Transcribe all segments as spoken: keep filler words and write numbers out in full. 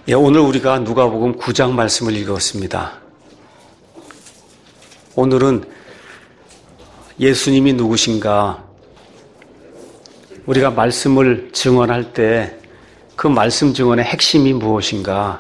예, 오늘 우리가 누가복음 구 장 말씀을 읽었습니다. 오늘은 예수님이 누구신가, 우리가 말씀을 증언할 때 그 말씀 증언의 핵심이 무엇인가,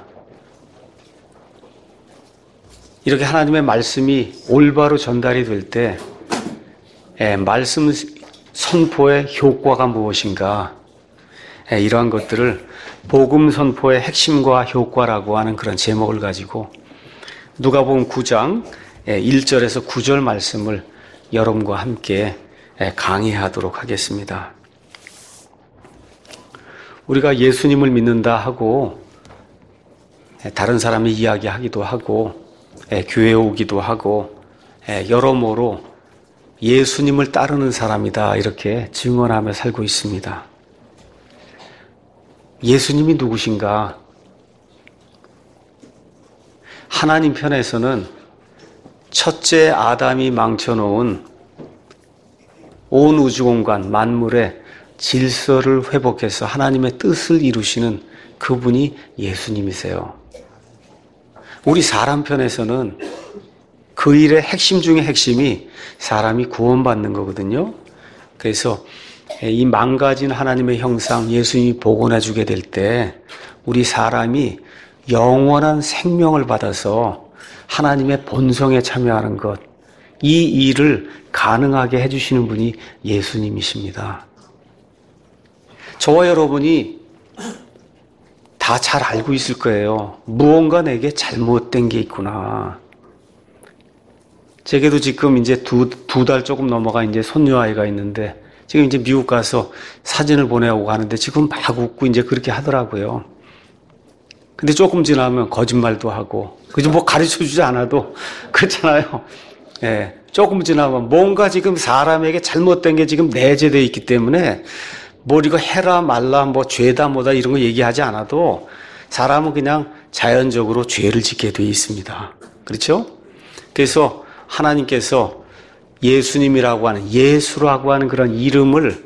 이렇게 하나님의 말씀이 올바로 전달이 될 때 예, 말씀 선포의 효과가 무엇인가, 예, 이러한 것들을 복음 선포의 핵심과 효과라고 하는 그런 제목을 가지고 누가복음 구 장 일 절에서 구 절 말씀을 여러분과 함께 강의하도록 하겠습니다. 우리가 예수님을 믿는다 하고 다른 사람이 이야기하기도 하고 교회에 오기도 하고 여러모로 예수님을 따르는 사람이다 이렇게 증언하며 살고 있습니다. 예수님이 누구신가? 하나님 편에서는 첫째 아담이 망쳐놓은 온 우주공간 만물의 질서를 회복해서 하나님의 뜻을 이루시는 그분이 예수님이세요. 우리 사람 편에서는 그 일의 핵심 중의 핵심이 사람이 구원받는 거거든요. 그래서 이 망가진 하나님의 형상 예수님이 복원해 주게 될 때 우리 사람이 영원한 생명을 받아서 하나님의 본성에 참여하는 것, 이 일을 가능하게 해주시는 분이 예수님이십니다. 저와 여러분이 다 잘 알고 있을 거예요. 무언가 내게 잘못된 게 있구나. 제게도 지금 이제 두, 두 달 조금 넘어가 이제 손녀아이가 있는데 지금 이제 미국 가서 사진을 보내오고 하는데 지금 막 웃고 이제 그렇게 하더라고요. 근데 조금 지나면 거짓말도 하고, 그죠? 뭐 가르쳐 주지 않아도 그렇잖아요. 예. 조금 지나면 뭔가 지금 사람에게 잘못된 게 지금 내재되어 있기 때문에 뭘 이거 해라 말라 뭐 죄다 뭐다 이런 거 얘기하지 않아도 사람은 그냥 자연적으로 죄를 짓게 되어 있습니다. 그렇죠? 그래서 하나님께서 예수님이라고 하는, 예수라고 하는 그런 이름을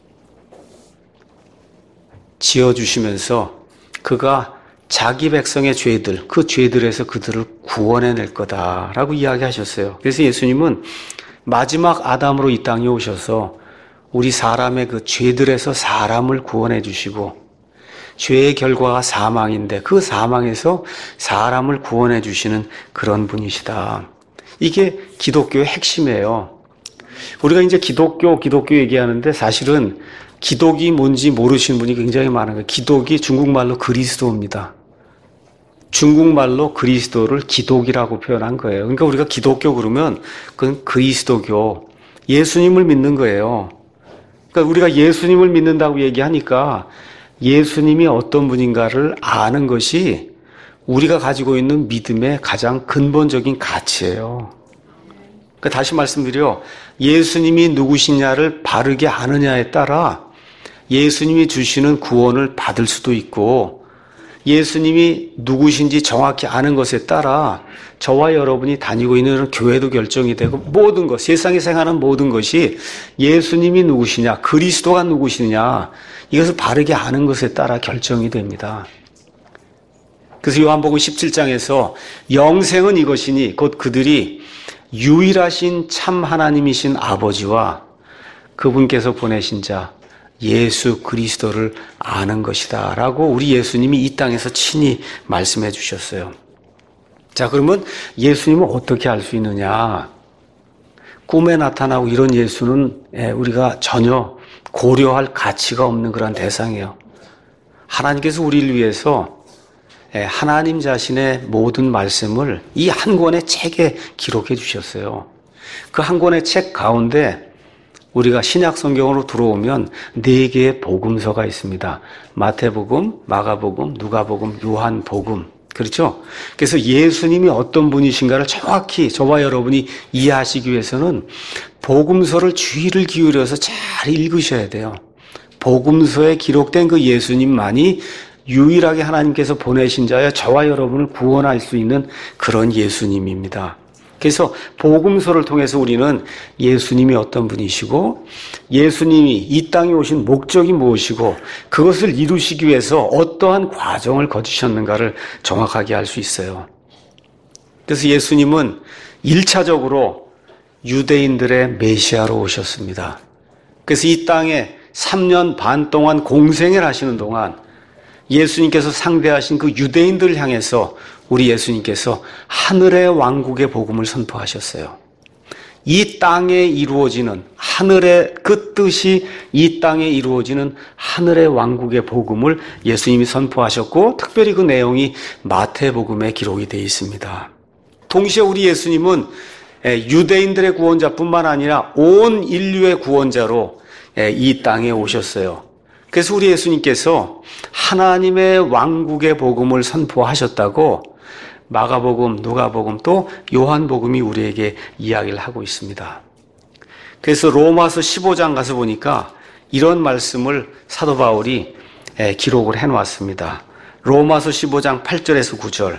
지어주시면서 그가 자기 백성의 죄들, 그 죄들에서 그들을 구원해낼 거다라고 이야기하셨어요. 그래서 예수님은 마지막 아담으로 이 땅에 오셔서 우리 사람의 그 죄들에서 사람을 구원해 주시고, 죄의 결과가 사망인데 그 사망에서 사람을 구원해 주시는 그런 분이시다. 이게 기독교의 핵심이에요. 우리가 이제 기독교, 기독교 얘기하는데 사실은 기독이 뭔지 모르시는 분이 굉장히 많은 거예요. 기독이 중국말로 그리스도입니다. 중국말로 그리스도를 기독이라고 표현한 거예요. 그러니까 우리가 기독교 그러면 그건 그리스도교, 예수님을 믿는 거예요. 그러니까 우리가 예수님을 믿는다고 얘기하니까 예수님이 어떤 분인가를 아는 것이 우리가 가지고 있는 믿음의 가장 근본적인 가치예요. 그러니까 다시 말씀드려, 예수님이 누구시냐를 바르게 아느냐에 따라 예수님이 주시는 구원을 받을 수도 있고, 예수님이 누구신지 정확히 아는 것에 따라 저와 여러분이 다니고 있는 교회도 결정이 되고, 모든 것, 세상에 생하는 모든 것이 예수님이 누구시냐, 그리스도가 누구시냐, 이것을 바르게 아는 것에 따라 결정이 됩니다. 그래서 요한복음 십칠 장에서 영생은 이것이니 곧 그들이 유일하신 참 하나님이신 아버지와 그분께서 보내신 자 예수 그리스도를 아는 것이다 라고 우리 예수님이 이 땅에서 친히 말씀해 주셨어요. 자, 그러면 예수님을 어떻게 알 수 있느냐? 꿈에 나타나고 이런 예수는 우리가 전혀 고려할 가치가 없는 그런 대상이에요. 하나님께서 우리를 위해서 하나님 자신의 모든 말씀을 이 한 권의 책에 기록해 주셨어요. 그 한 권의 책 가운데 우리가 신약 성경으로 들어오면 네 개의 복음서가 있습니다. 마태복음, 마가복음, 누가복음, 요한복음. 그렇죠? 그래서 예수님이 어떤 분이신가를 정확히 저와 여러분이 이해하시기 위해서는 복음서를 주의를 기울여서 잘 읽으셔야 돼요. 복음서에 기록된 그 예수님만이 유일하게 하나님께서 보내신 자여 저와 여러분을 구원할 수 있는 그런 예수님입니다. 그래서 복음서를 통해서 우리는 예수님이 어떤 분이시고 예수님이 이 땅에 오신 목적이 무엇이고 그것을 이루시기 위해서 어떠한 과정을 거치셨는가를 정확하게 알 수 있어요. 그래서 예수님은 일차적으로 유대인들의 메시아로 오셨습니다. 그래서 이 땅에 삼 년 반 동안 공생을 하시는 동안 예수님께서 상대하신 그 유대인들을 향해서 우리 예수님께서 하늘의 왕국의 복음을 선포하셨어요. 이 땅에 이루어지는 하늘의 그 뜻이 이 땅에 이루어지는 하늘의 왕국의 복음을 예수님이 선포하셨고 특별히 그 내용이 마태복음에 기록이 되어 있습니다. 동시에 우리 예수님은 유대인들의 구원자뿐만 아니라 온 인류의 구원자로 이 땅에 오셨어요. 그래서 우리 예수님께서 하나님의 왕국의 복음을 선포하셨다고 마가복음, 누가복음 또 요한복음이 우리에게 이야기를 하고 있습니다. 그래서 로마서 십오 장 가서 보니까 이런 말씀을 사도 바울이 기록을 해놓았습니다. 로마서 십오 장 팔 절에서 구 절.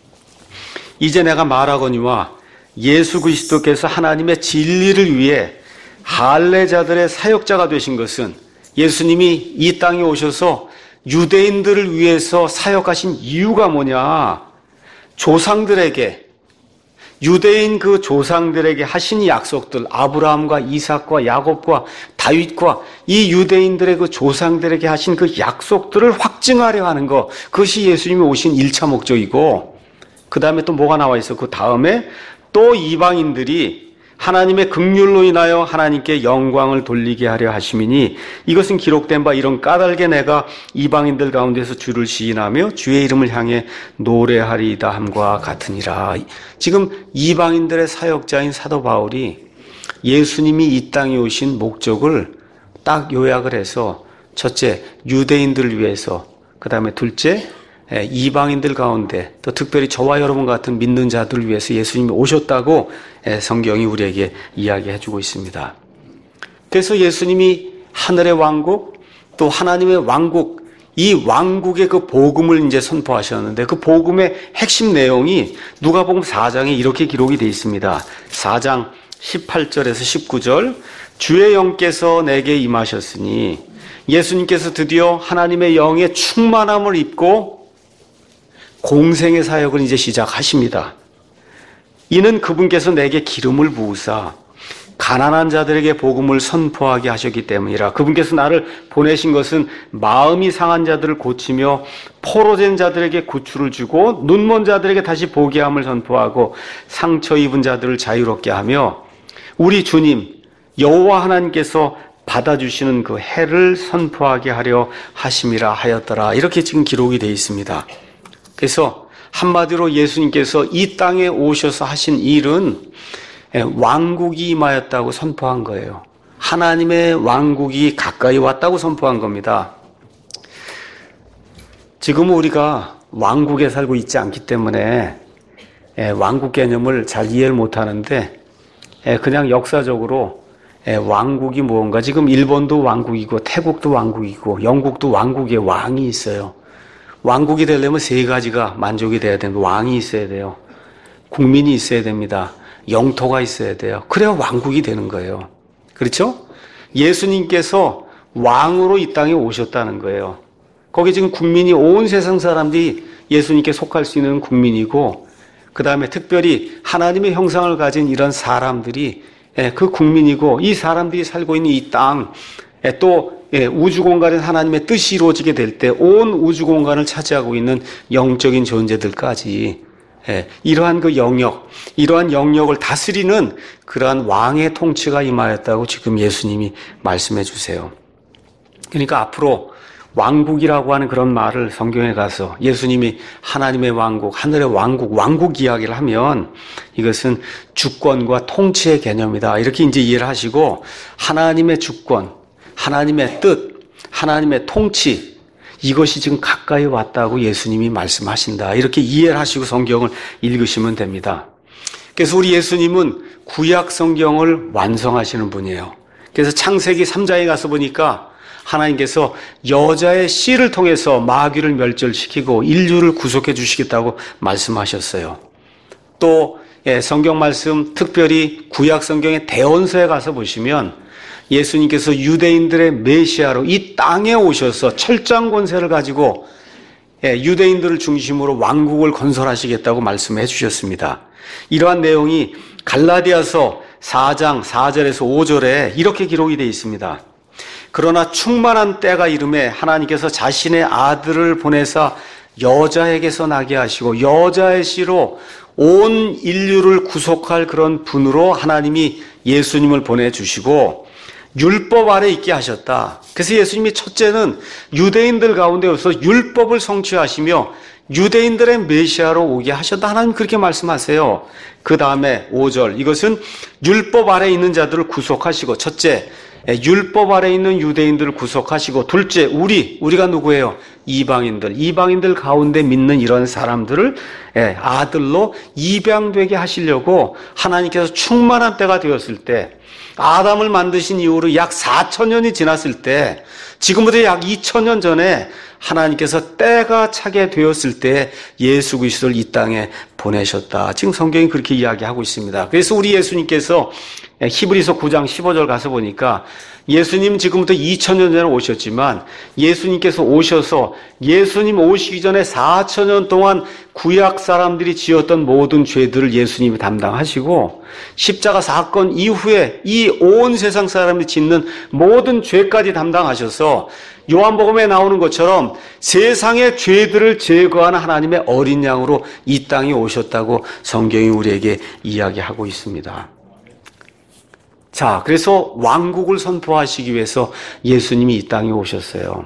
이제 내가 말하거니와 예수 그리스도께서 하나님의 진리를 위해 할례자들의 사역자가 되신 것은 예수님이 이 땅에 오셔서 유대인들을 위해서 사역하신 이유가 뭐냐? 조상들에게, 유대인 그 조상들에게 하신 약속들, 아브라함과 이삭과 야곱과 다윗과 이 유대인들의 그 조상들에게 하신 그 약속들을 확증하려 하는 것, 그것이 예수님이 오신 일 차 목적이고, 그 다음에 또 뭐가 나와 있어? 그 다음에 또 이방인들이 하나님의 긍휼로 인하여 하나님께 영광을 돌리게 하려 하심이니 이것은 기록된 바 이런 까닭에 내가 이방인들 가운데서 주를 시인하며 주의 이름을 향해 노래하리이다 함과 같으니라. 지금 이방인들의 사역자인 사도 바울이 예수님이 이 땅에 오신 목적을 딱 요약을 해서 첫째, 유대인들을 위해서, 그 다음에 둘째, 이방인들 가운데 또 특별히 저와 여러분 같은 믿는 자들을 위해서 예수님이 오셨다고 성경이 우리에게 이야기해주고 있습니다. 그래서 예수님이 하늘의 왕국 또 하나님의 왕국, 이 왕국의 그 복음을 이제 선포하셨는데 그 복음의 핵심 내용이 누가복음 사 장에 이렇게 기록이 되어 있습니다. 사 장 십팔 절에서 십구 절. 주의 영께서 내게 임하셨으니 예수님께서 드디어 하나님의 영의 충만함을 입고 공생의 사역을 이제 시작하십니다. 이는 그분께서 내게 기름을 부으사 가난한 자들에게 복음을 선포하게 하셨기 때문이라. 그분께서 나를 보내신 것은 마음이 상한 자들을 고치며 포로된 자들에게 구출을 주고 눈먼 자들에게 다시 보게 함을 선포하고 상처 입은 자들을 자유롭게 하며 우리 주님 여호와 하나님께서 받아주시는 그 해를 선포하게 하려 하심이라 하였더라. 이렇게 지금 기록이 되어 있습니다. 그래서 한마디로 예수님께서 이 땅에 오셔서 하신 일은 왕국이 임하였다고 선포한 거예요. 하나님의 왕국이 가까이 왔다고 선포한 겁니다. 지금 우리가 왕국에 살고 있지 않기 때문에 왕국 개념을 잘 이해를 못하는데 그냥 역사적으로 왕국이 무언가, 지금 일본도 왕국이고 태국도 왕국이고 영국도 왕국의 왕이 있어요. 왕국이 되려면 세 가지가 만족이 돼야 됩니다. 왕이 있어야 돼요. 국민이 있어야 됩니다. 영토가 있어야 돼요. 그래야 왕국이 되는 거예요. 그렇죠? 예수님께서 왕으로 이 땅에 오셨다는 거예요. 거기 지금 국민이 온 세상 사람들이 예수님께 속할 수 있는 국민이고, 그 다음에 특별히 하나님의 형상을 가진 이런 사람들이 그 국민이고, 이 사람들이 살고 있는 이 땅, 또 우주 공간에 하나님의 뜻이 이루어지게 될 때 온 우주 공간을 차지하고 있는 영적인 존재들까지 이러한 그 영역, 이러한 영역을 다스리는 그러한 왕의 통치가 임하였다고 지금 예수님이 말씀해 주세요. 그러니까 앞으로 왕국이라고 하는 그런 말을 성경에 가서 예수님이 하나님의 왕국, 하늘의 왕국, 왕국 이야기를 하면 이것은 주권과 통치의 개념이다. 이렇게 이제 이해를 하시고, 하나님의 주권, 하나님의 뜻, 하나님의 통치, 이것이 지금 가까이 왔다고 예수님이 말씀하신다. 이렇게 이해를 하시고 성경을 읽으시면 됩니다. 그래서 우리 예수님은 구약 성경을 완성하시는 분이에요. 그래서 창세기 삼 장에 가서 보니까 하나님께서 여자의 씨를 통해서 마귀를 멸절시키고 인류를 구속해 주시겠다고 말씀하셨어요. 또 예, 성경 말씀, 특별히 구약 성경의 대언서에 가서 보시면 예수님께서 유대인들의 메시아로 이 땅에 오셔서 철장 권세를 가지고 예, 유대인들을 중심으로 왕국을 건설하시겠다고 말씀해 주셨습니다. 이러한 내용이 갈라디아서 사 장 사 절에서 오 절에 이렇게 기록이 되어 있습니다. 그러나 충만한 때가 이름에 하나님께서 자신의 아들을 보내사 여자에게서 나게 하시고 여자의 씨로 온 인류를 구속할 그런 분으로 하나님이 예수님을 보내주시고 율법 아래 있게 하셨다. 그래서 예수님이 첫째는 유대인들 가운데 오셔서 율법을 성취하시며 유대인들의 메시아로 오게 하셨다. 하나님 그렇게 말씀하세요. 그 다음에 오 절 이것은 율법 아래 있는 자들을 구속하시고 첫째 율법 아래 있는 유대인들을 구속하시고 둘째 우리 우리가 누구예요? 이방인들 이방인들 가운데 믿는 이런 사람들을 아들로 입양되게 하시려고 하나님께서 충만한 때가 되었을 때 아담을 만드신 이후로 약 사천 년이 지났을 때 지금부터 약 이천 년 전에 하나님께서 때가 차게 되었을 때 예수 그리스도를 이 땅에 보내셨다. 지금 성경이 그렇게 이야기하고 있습니다. 그래서 우리 예수님께서 히브리서 구 장 십오 절 가서 보니까 예수님 지금부터 이천 년 전에 오셨지만 예수님께서 오셔서 예수님 오시기 전에 사천 년 동안 구약 사람들이 지었던 모든 죄들을 예수님이 담당하시고 십자가 사건 이후에 이 온 세상 사람들이 짓는 모든 죄까지 담당하셔서 요한복음에 나오는 것처럼 세상의 죄들을 제거하는 하나님의 어린 양으로 이 땅에 오셨다고 성경이 우리에게 이야기하고 있습니다. 자, 그래서 왕국을 선포하시기 위해서 예수님이 이 땅에 오셨어요.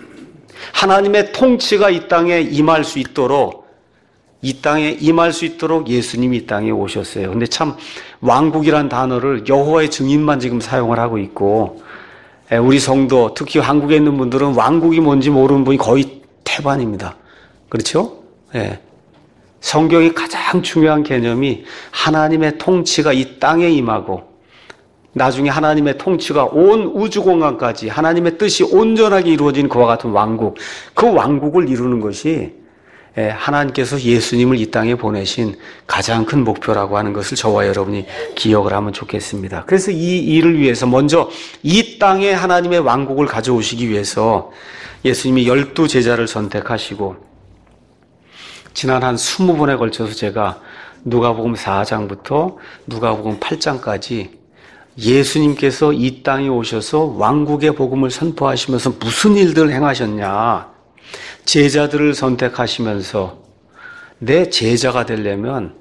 하나님의 통치가 이 땅에 임할 수 있도록 이 땅에 임할 수 있도록 예수님이 이 땅에 오셨어요. 근데 참 왕국이란 단어를 여호와의 증인만 지금 사용을 하고 있고 우리 성도 특히 한국에 있는 분들은 왕국이 뭔지 모르는 분이 거의 태반입니다. 그렇죠? 예. 성경이 가장 중요한 개념이 하나님의 통치가 이 땅에 임하고 나중에 하나님의 통치가 온 우주공간까지 하나님의 뜻이 온전하게 이루어진 그와 같은 왕국, 그 왕국을 이루는 것이 하나님께서 예수님을 이 땅에 보내신 가장 큰 목표라고 하는 것을 저와 여러분이 기억을 하면 좋겠습니다. 그래서 이 일을 위해서 먼저 이 땅에 하나님의 왕국을 가져오시기 위해서 예수님이 열두 제자를 선택하시고 지난 한 스무 번에 걸쳐서 제가 누가복음 사 장부터 누가복음 팔 장까지 예수님께서 이 땅에 오셔서 왕국의 복음을 선포하시면서 무슨 일들을 행하셨냐. 제자들을 선택하시면서 내 제자가 되려면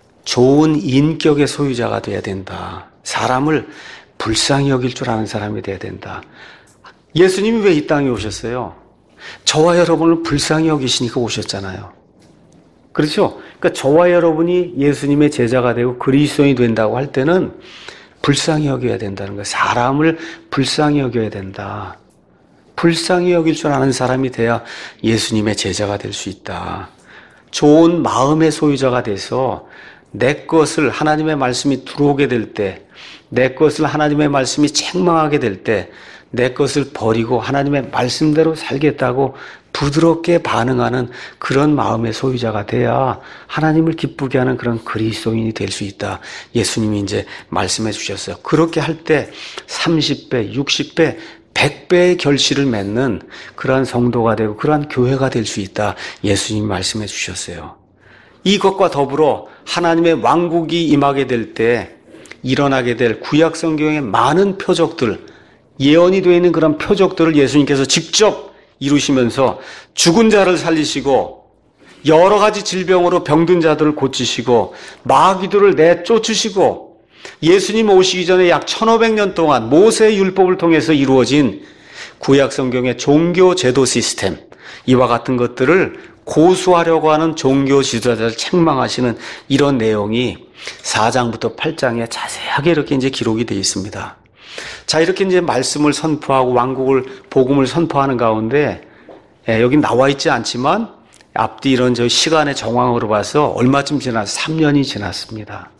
좋은 인격의 소유자가 돼야 된다. 사람을 불쌍히 여길 줄 아는 사람이 돼야 된다. 예수님이 왜 이 땅에 오셨어요? 저와 여러분을 불쌍히 여기시니까 오셨잖아요. 그렇죠? 그러니까 저와 여러분이 예수님의 제자가 되고 그리스도인이 된다고 할 때는 불쌍히 여겨야 된다는 거예요. 사람을 불쌍히 여겨야 된다. 불쌍히 여길 줄 아는 사람이 돼야 예수님의 제자가 될 수 있다. 좋은 마음의 소유자가 돼서 내 것을 하나님의 말씀이 들어오게 될 때, 내 것을 하나님의 말씀이 책망하게 될 때, 내 것을 버리고 하나님의 말씀대로 살겠다고 부드럽게 반응하는 그런 마음의 소유자가 돼야 하나님을 기쁘게 하는 그런 그리스도인이 될 수 있다. 예수님이 이제 말씀해 주셨어요. 그렇게 할 때 삼십 배, 육십 배, 백 배의 결실을 맺는 그러한 성도가 되고 그러한 교회가 될 수 있다. 예수님이 말씀해 주셨어요. 이것과 더불어 하나님의 왕국이 임하게 될 때 일어나게 될 구약 성경의 많은 표적들, 예언이 되어 있는 그런 표적들을 예수님께서 직접 이루시면서 죽은 자를 살리시고 여러 가지 질병으로 병든 자들을 고치시고 마귀들을 내쫓으시고 예수님 오시기 전에 약 천오백 년 동안 모세의 율법을 통해서 이루어진 구약 성경의 종교 제도 시스템, 이와 같은 것들을 고수하려고 하는 종교 지도자들을 책망하시는 이런 내용이 사 장부터 팔 장에 자세하게 이렇게 이제 기록이 되어 있습니다. 자, 이렇게 이제 말씀을 선포하고 왕국을, 복음을 선포하는 가운데, 예, 여기 나와 있지 않지만, 앞뒤 이런 저 시간의 정황으로 봐서 얼마쯤 지났, 삼 년이 지났습니다.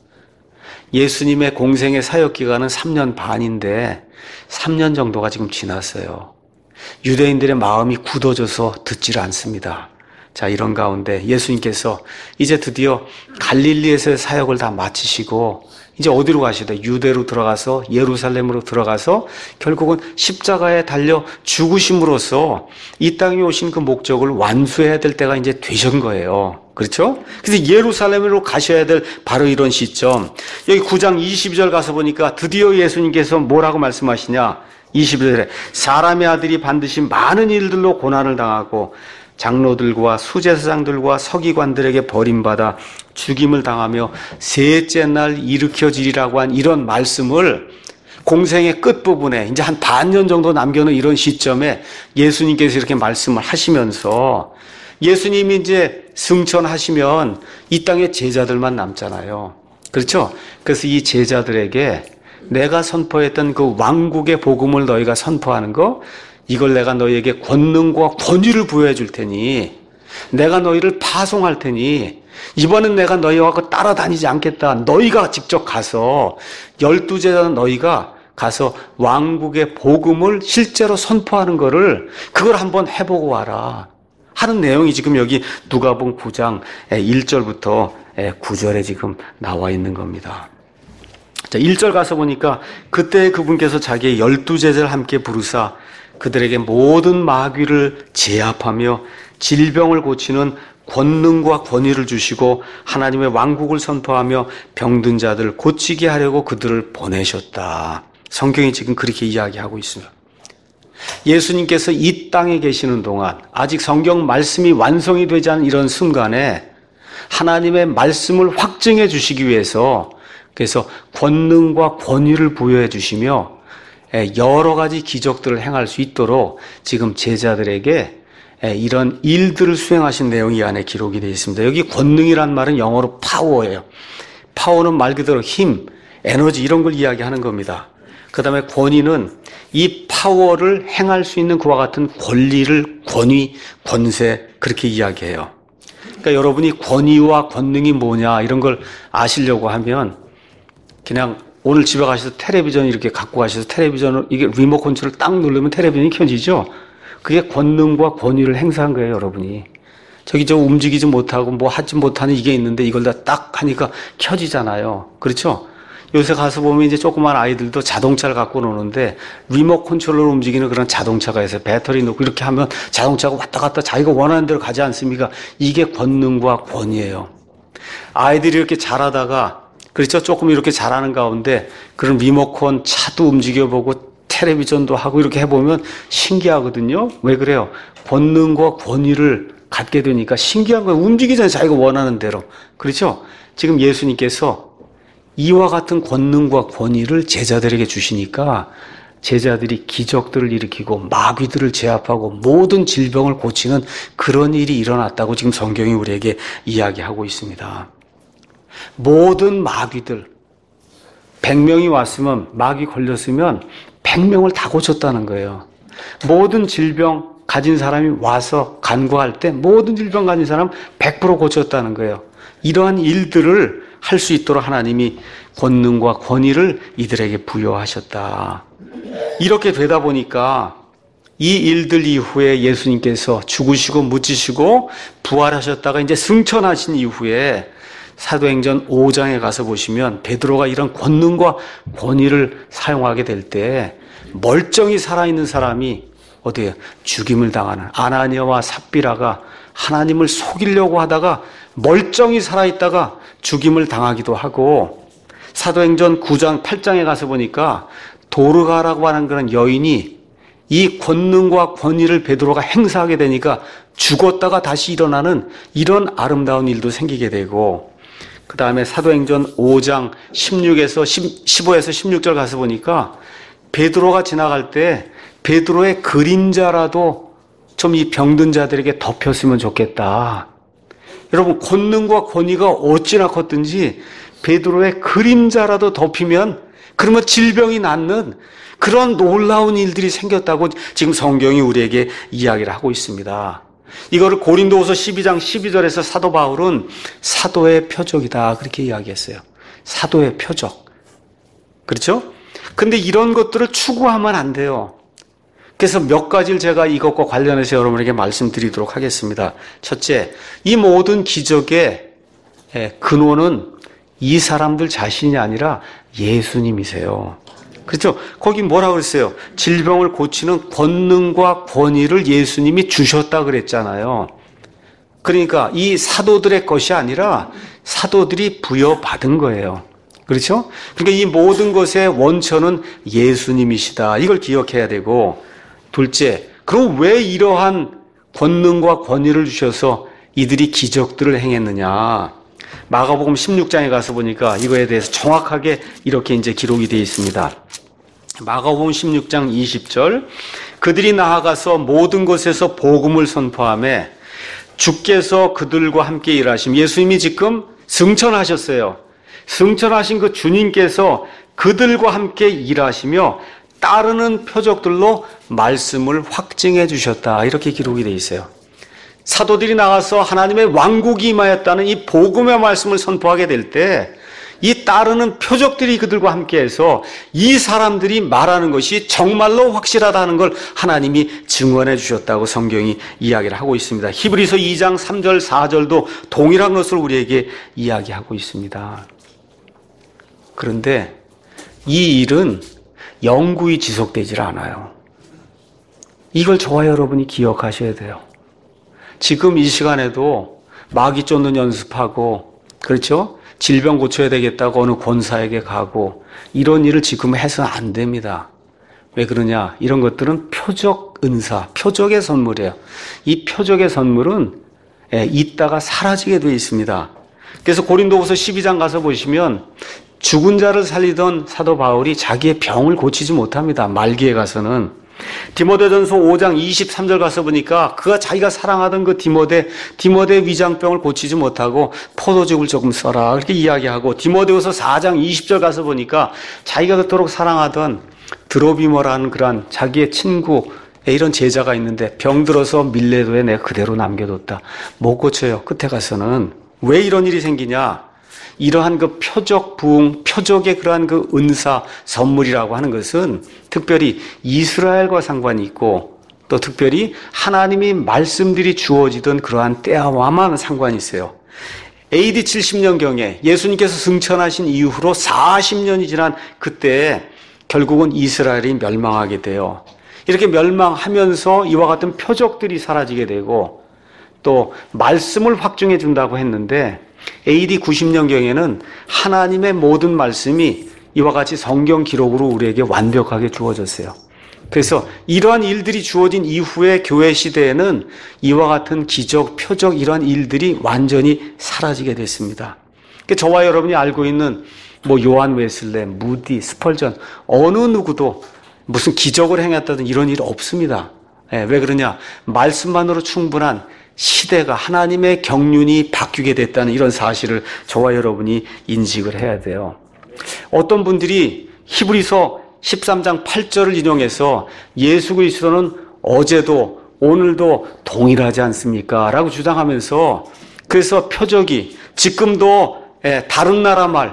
예수님의 공생의 사역 기간은 삼 년 반인데, 삼 년 정도가 지금 지났어요. 유대인들의 마음이 굳어져서 듣지를 않습니다. 자, 이런 가운데 예수님께서 이제 드디어 갈릴리에서의 사역을 다 마치시고 이제 어디로 가시다? 유대로 들어가서 예루살렘으로 들어가서 결국은 십자가에 달려 죽으심으로써 이 땅에 오신 그 목적을 완수해야 될 때가 이제 되신 거예요. 그렇죠? 그래서 예루살렘으로 가셔야 될 바로 이런 시점. 여기 구 장 이십이 절 가서 보니까 드디어 예수님께서 뭐라고 말씀하시냐? 이십일 절에 사람의 아들이 반드시 많은 일들로 고난을 당하고 장로들과 수제사장들과 서기관들에게 버림받아 죽임을 당하며 셋째 날 일으켜지리라고 한 이런 말씀을 공생의 끝부분에 이제 한 반년 정도 남겨놓은 이런 시점에 예수님께서 이렇게 말씀을 하시면서 예수님이 이제 승천하시면 이 땅에 제자들만 남잖아요. 그렇죠? 그래서 이 제자들에게 내가 선포했던 그 왕국의 복음을 너희가 선포하는 거, 이걸 내가 너희에게 권능과 권위를 부여해 줄 테니 내가 너희를 파송할 테니 이번엔 내가 너희와 따라다니지 않겠다. 너희가 직접 가서 열두 제자 너희가 가서 왕국의 복음을 실제로 선포하는 거를 그걸 한번 해보고 와라 하는 내용이 지금 여기 누가복음 구 장 일 절부터 구 절에 지금 나와 있는 겁니다. 자, 일 절 가서 보니까 그때 그분께서 자기의 열두 제자를 함께 부르사 그들에게 모든 마귀를 제압하며 질병을 고치는 권능과 권위를 주시고 하나님의 왕국을 선포하며 병든 자들 고치게 하려고 그들을 보내셨다. 성경이 지금 그렇게 이야기하고 있습니다. 예수님께서 이 땅에 계시는 동안 아직 성경 말씀이 완성이 되지 않은 이런 순간에 하나님의 말씀을 확증해 주시기 위해서 그래서 권능과 권위를 부여해 주시며 여러 가지 기적들을 행할 수 있도록 지금 제자들에게 이런 일들을 수행하신 내용이 이 안에 기록이 되어 있습니다. 여기 권능이란 말은 영어로 파워예요. 파워는 말 그대로 힘, 에너지 이런 걸 이야기하는 겁니다. 그 다음에 권위는 이 파워를 행할 수 있는 그와 같은 권리를 권위, 권세 그렇게 이야기해요. 그러니까 여러분이 권위와 권능이 뭐냐 이런 걸 아시려고 하면 그냥 오늘 집에 가셔서 텔레비전 이렇게 갖고 가셔서 텔레비전을 이게 리모컨 컨트롤을 딱 누르면 텔레비전이 켜지죠. 그게 권능과 권위를 행사한 거예요, 여러분이. 저기 저 움직이지 못하고 뭐 하지 못하는 이게 있는데 이걸 다 딱 하니까 켜지잖아요. 그렇죠? 요새 가서 보면 이제 조그만 아이들도 자동차를 갖고 노는데 리모컨 컨트롤로 움직이는 그런 자동차가 있어요. 배터리 넣고 이렇게 하면 자동차가 왔다 갔다 자기가 원하는 대로 가지 않습니까? 이게 권능과 권위예요. 아이들이 이렇게 자라다가 그렇죠? 조금 이렇게 잘하는 가운데 그런 리모컨 차도 움직여보고 텔레비전도 하고 이렇게 해보면 신기하거든요. 왜 그래요? 권능과 권위를 갖게 되니까 신기한 거예요. 움직이기 전에 자기가 원하는 대로. 그렇죠? 지금 예수님께서 이와 같은 권능과 권위를 제자들에게 주시니까 제자들이 기적들을 일으키고 마귀들을 제압하고 모든 질병을 고치는 그런 일이 일어났다고 지금 성경이 우리에게 이야기하고 있습니다. 모든 마귀들 백 명이 왔으면 마귀 걸렸으면 백 명을 다 고쳤다는 거예요. 모든 질병 가진 사람이 와서 간구할 때 모든 질병 가진 사람 백 퍼센트 고쳤다는 거예요. 이러한 일들을 할 수 있도록 하나님이 권능과 권위를 이들에게 부여하셨다. 이렇게 되다 보니까 이 일들 이후에 예수님께서 죽으시고 묻히시고 부활하셨다가 이제 승천하신 이후에 사도행전 오 장에 가서 보시면 베드로가 이런 권능과 권위를 사용하게 될 때 멀쩡히 살아있는 사람이 어디에 죽임을 당하는 아나니아와 삽비라가 하나님을 속이려고 하다가 멀쩡히 살아있다가 죽임을 당하기도 하고 사도행전 구 장 팔 장에 가서 보니까 도르가라고 하는 그런 여인이 이 권능과 권위를 베드로가 행사하게 되니까 죽었다가 다시 일어나는 이런 아름다운 일도 생기게 되고 그 다음에 사도행전 오 장 십육에서 십오에서 십육 절 가서 보니까 베드로가 지나갈 때 베드로의 그림자라도 좀 이 병든 자들에게 덮였으면 좋겠다. 여러분 권능과 권위가 어찌나 컸든지 베드로의 그림자라도 덮이면 그러면 질병이 낫는 그런 놀라운 일들이 생겼다고 지금 성경이 우리에게 이야기를 하고 있습니다. 이거를 고린도후서 십이 장 십이 절에서 사도 바울은 사도의 표적이다 그렇게 이야기했어요. 사도의 표적. 그렇죠? 근데 이런 것들을 추구하면 안 돼요. 그래서 몇 가지를 제가 이것과 관련해서 여러분에게 말씀드리도록 하겠습니다. 첫째, 이 모든 기적의 근원은 이 사람들 자신이 아니라 예수님이세요. 그렇죠? 거기 뭐라고 그랬어요? 질병을 고치는 권능과 권위를 예수님이 주셨다 그랬잖아요. 그러니까 이 사도들의 것이 아니라 사도들이 부여받은 거예요. 그렇죠? 그러니까 이 모든 것의 원천은 예수님이시다. 이걸 기억해야 되고, 둘째, 그럼 왜 이러한 권능과 권위를 주셔서 이들이 기적들을 행했느냐? 마가복음 십육 장에 가서 보니까 이거에 대해서 정확하게 이렇게 이제 기록이 되어 있습니다. 마가복음 십육 장 이십 절, 그들이 나아가서 모든 곳에서 복음을 선포하며 주께서 그들과 함께 일하심. 예수님이 지금 승천하셨어요. 승천하신 그 주님께서 그들과 함께 일하시며 따르는 표적들로 말씀을 확증해 주셨다. 이렇게 기록이 되어 있어요. 사도들이 나가서 하나님의 왕국이 임하였다는 이 복음의 말씀을 선포하게 될 때 이 따르는 표적들이 그들과 함께해서 이 사람들이 말하는 것이 정말로 확실하다는 걸 하나님이 증언해 주셨다고 성경이 이야기를 하고 있습니다. 히브리서 이 장 삼 절 사 절도 동일한 것을 우리에게 이야기하고 있습니다. 그런데 이 일은 영구히 지속되질 않아요. 이걸 저와 여러분이 기억하셔야 돼요. 지금 이 시간에도 마귀 쫓는 연습하고, 그렇죠? 질병 고쳐야 되겠다고 어느 권사에게 가고, 이런 일을 지금 해서는 안 됩니다. 왜 그러냐? 이런 것들은 표적 은사, 표적의 선물이에요. 이 표적의 선물은 있다가 사라지게 되어 있습니다. 그래서 고린도후서 십이 장 가서 보시면 죽은 자를 살리던 사도 바울이 자기의 병을 고치지 못합니다. 말기에 가서는. 디모데전서 오 장 이십삼 절 가서 보니까 그가 자기가 사랑하던 그 디모데, 디모데 위장병을 고치지 못하고 포도즙을 조금 써라 그렇게 이야기하고, 디모데후서 사 장 이십 절 가서 보니까 자기가 그토록 사랑하던 드로비머라는 그러한 자기의 친구, 이런 제자가 있는데 병들어서 밀레도에 내가 그대로 남겨뒀다. 못 고쳐요. 끝에 가서는. 왜 이런 일이 생기냐? 이러한 그 표적 부흥, 표적의 그러한 그 은사, 선물이라고 하는 것은 특별히 이스라엘과 상관이 있고, 또 특별히 하나님이 말씀들이 주어지던 그러한 때와만 상관이 있어요. 에이디 칠십 년경에 예수님께서 승천하신 이후로 사십 년이 지난 그때 결국은 이스라엘이 멸망하게 돼요. 이렇게 멸망하면서 이와 같은 표적들이 사라지게 되고, 또 말씀을 확증해 준다고 했는데 에이디 구십 년경에는 하나님의 모든 말씀이 이와 같이 성경 기록으로 우리에게 완벽하게 주어졌어요. 그래서 이러한 일들이 주어진 이후의 교회 시대에는 이와 같은 기적, 표적 이러한 일들이 완전히 사라지게 됐습니다. 그러니까 저와 여러분이 알고 있는 뭐 요한 웨슬레, 무디, 스펄전 어느 누구도 무슨 기적을 행했다든 이런 일 없습니다. 네, 왜 그러냐? 말씀만으로 충분한 시대가, 하나님의 경륜이 바뀌게 됐다는 이런 사실을 저와 여러분이 인식을 해야 돼요. 어떤 분들이 히브리서 십삼 장 팔 절을 인용해서 예수 그리스도는 어제도 오늘도 동일하지 않습니까? 라고 주장하면서, 그래서 표적이 지금도 다른 나라 말,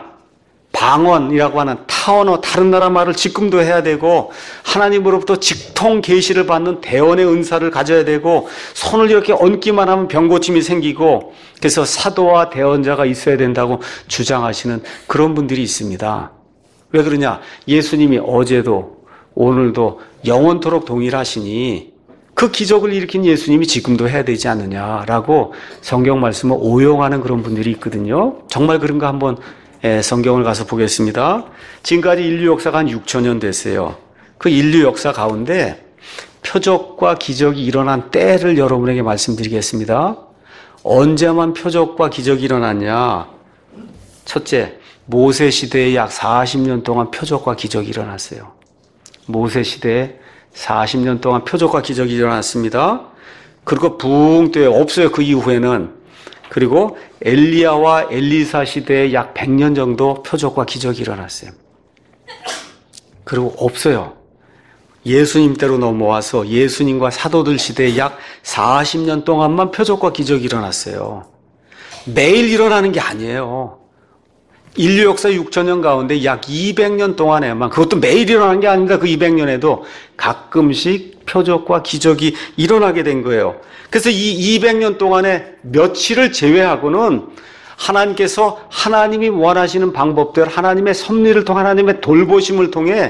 방언이라고 하는 타언어, 다른 나라 말을 지금도 해야 되고, 하나님으로부터 직통 계시를 받는 대언의 은사를 가져야 되고, 손을 이렇게 얹기만 하면 병고침이 생기고, 그래서 사도와 대언자가 있어야 된다고 주장하시는 그런 분들이 있습니다. 왜 그러냐? 예수님이 어제도 오늘도 영원토록 동일하시니 그 기적을 일으킨 예수님이 지금도 해야 되지 않느냐라고 성경 말씀을 오용하는 그런 분들이 있거든요. 정말 그런가 한번 성경을 가서 보겠습니다. 지금까지 인류 역사가 한 육천 년 됐어요. 그 인류 역사 가운데 표적과 기적이 일어난 때를 여러분에게 말씀드리겠습니다. 언제만 표적과 기적이 일어났냐? 첫째, 모세 시대에 약 사십 년 동안 표적과 기적이 일어났어요. 모세 시대에 사십 년 동안 표적과 기적이 일어났습니다. 그리고 붕 뜨요. 없어요. 그 이후에는. 그리고 엘리야와 엘리사 시대에 약 백 년 정도 표적과 기적이 일어났어요. 그리고 없어요. 예수님 때로 넘어와서 예수님과 사도들 시대에 약 사십 년 동안만 표적과 기적이 일어났어요. 매일 일어나는 게 아니에요. 인류 역사 육천 년 가운데 약 이백 년 동안에만, 그것도 매일 일어나는 게 아닙니다. 그 이백 년에도 가끔씩 표적과 기적이 일어나게 된 거예요. 그래서 이 이백 년 동안에 며칠을 제외하고는 하나님께서 하나님이 원하시는 방법대로 하나님의 섭리를 통해 하나님의 돌보심을 통해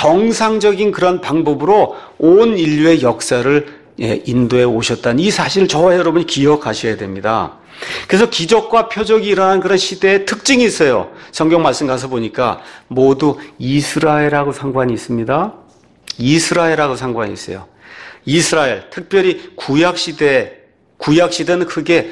정상적인 그런 방법으로 온 인류의 역사를 인도해 오셨다는 이 사실을 저와 여러분이 기억하셔야 됩니다. 그래서 기적과 표적이 일어나는 그런 시대의 특징이 있어요. 성경 말씀 가서 보니까 모두 이스라엘하고 상관이 있습니다. 이스라엘하고 상관이 있어요. 이스라엘, 특별히 구약시대, 구약시대는 크게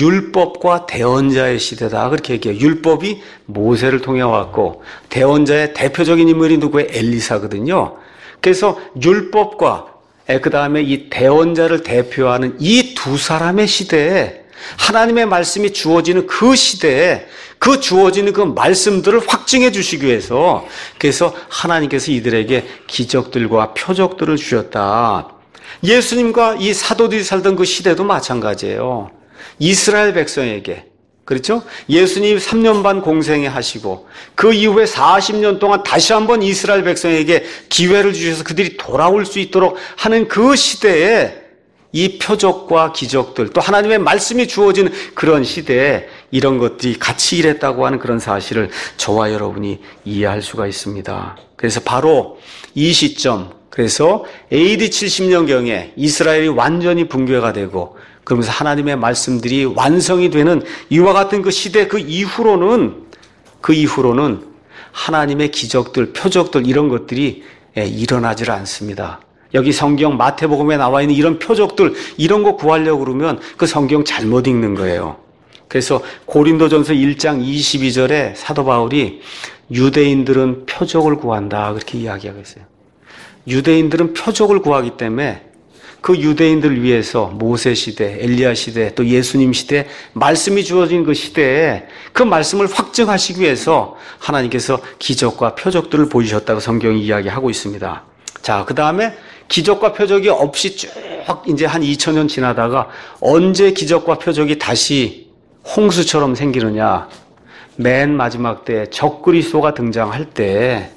율법과 대언자의 시대다. 그렇게 얘기해요. 율법이 모세를 통해 왔고, 대언자의 대표적인 인물이 누구예요? 엘리사거든요. 그래서 율법과, 그 다음에 이 대언자를 대표하는 이 두 사람의 시대에 하나님의 말씀이 주어지는 그 시대에 그 주어지는 그 말씀들을 확증해 주시기 위해서, 그래서 하나님께서 이들에게 기적들과 표적들을 주셨다. 예수님과 이 사도들이 살던 그 시대도 마찬가지예요. 이스라엘 백성에게, 그렇죠? 예수님이 삼 년 반 공생에 하시고 그 이후에 사십 년 동안 다시 한번 이스라엘 백성에게 기회를 주셔서 그들이 돌아올 수 있도록 하는 그 시대에 이 표적과 기적들, 또 하나님의 말씀이 주어지는 그런 시대에 이런 것들이 같이 일했다고 하는 그런 사실을 저와 여러분이 이해할 수가 있습니다. 그래서 바로 이 시점, 그래서 에이디 칠십 년경에 이스라엘이 완전히 붕괴가 되고 그러면서 하나님의 말씀들이 완성이 되는 이와 같은 그 시대 그 이후로는 그 이후로는 하나님의 기적들, 표적들 이런 것들이 일어나질 않습니다. 여기 성경 마태복음에 나와 있는 이런 표적들 이런 거 구하려고 그러면 그 성경 잘못 읽는 거예요. 그래서 고린도전서 일 장 이십이 절에 사도 바울이 유대인들은 표적을 구한다 그렇게 이야기하고 있어요. 유대인들은 표적을 구하기 때문에 그 유대인들을 위해서 모세 시대, 엘리야 시대, 또 예수님 시대, 말씀이 주어진 그 시대에 그 말씀을 확증하시기 위해서 하나님께서 기적과 표적들을 보이셨다고 성경이 이야기하고 있습니다. 자, 그 다음에 기적과 표적이 없이 쭉 이제 한 이천 년 지나다가 언제 기적과 표적이 다시 홍수처럼 생기느냐? 맨 마지막 때 적그리스도가 등장할 때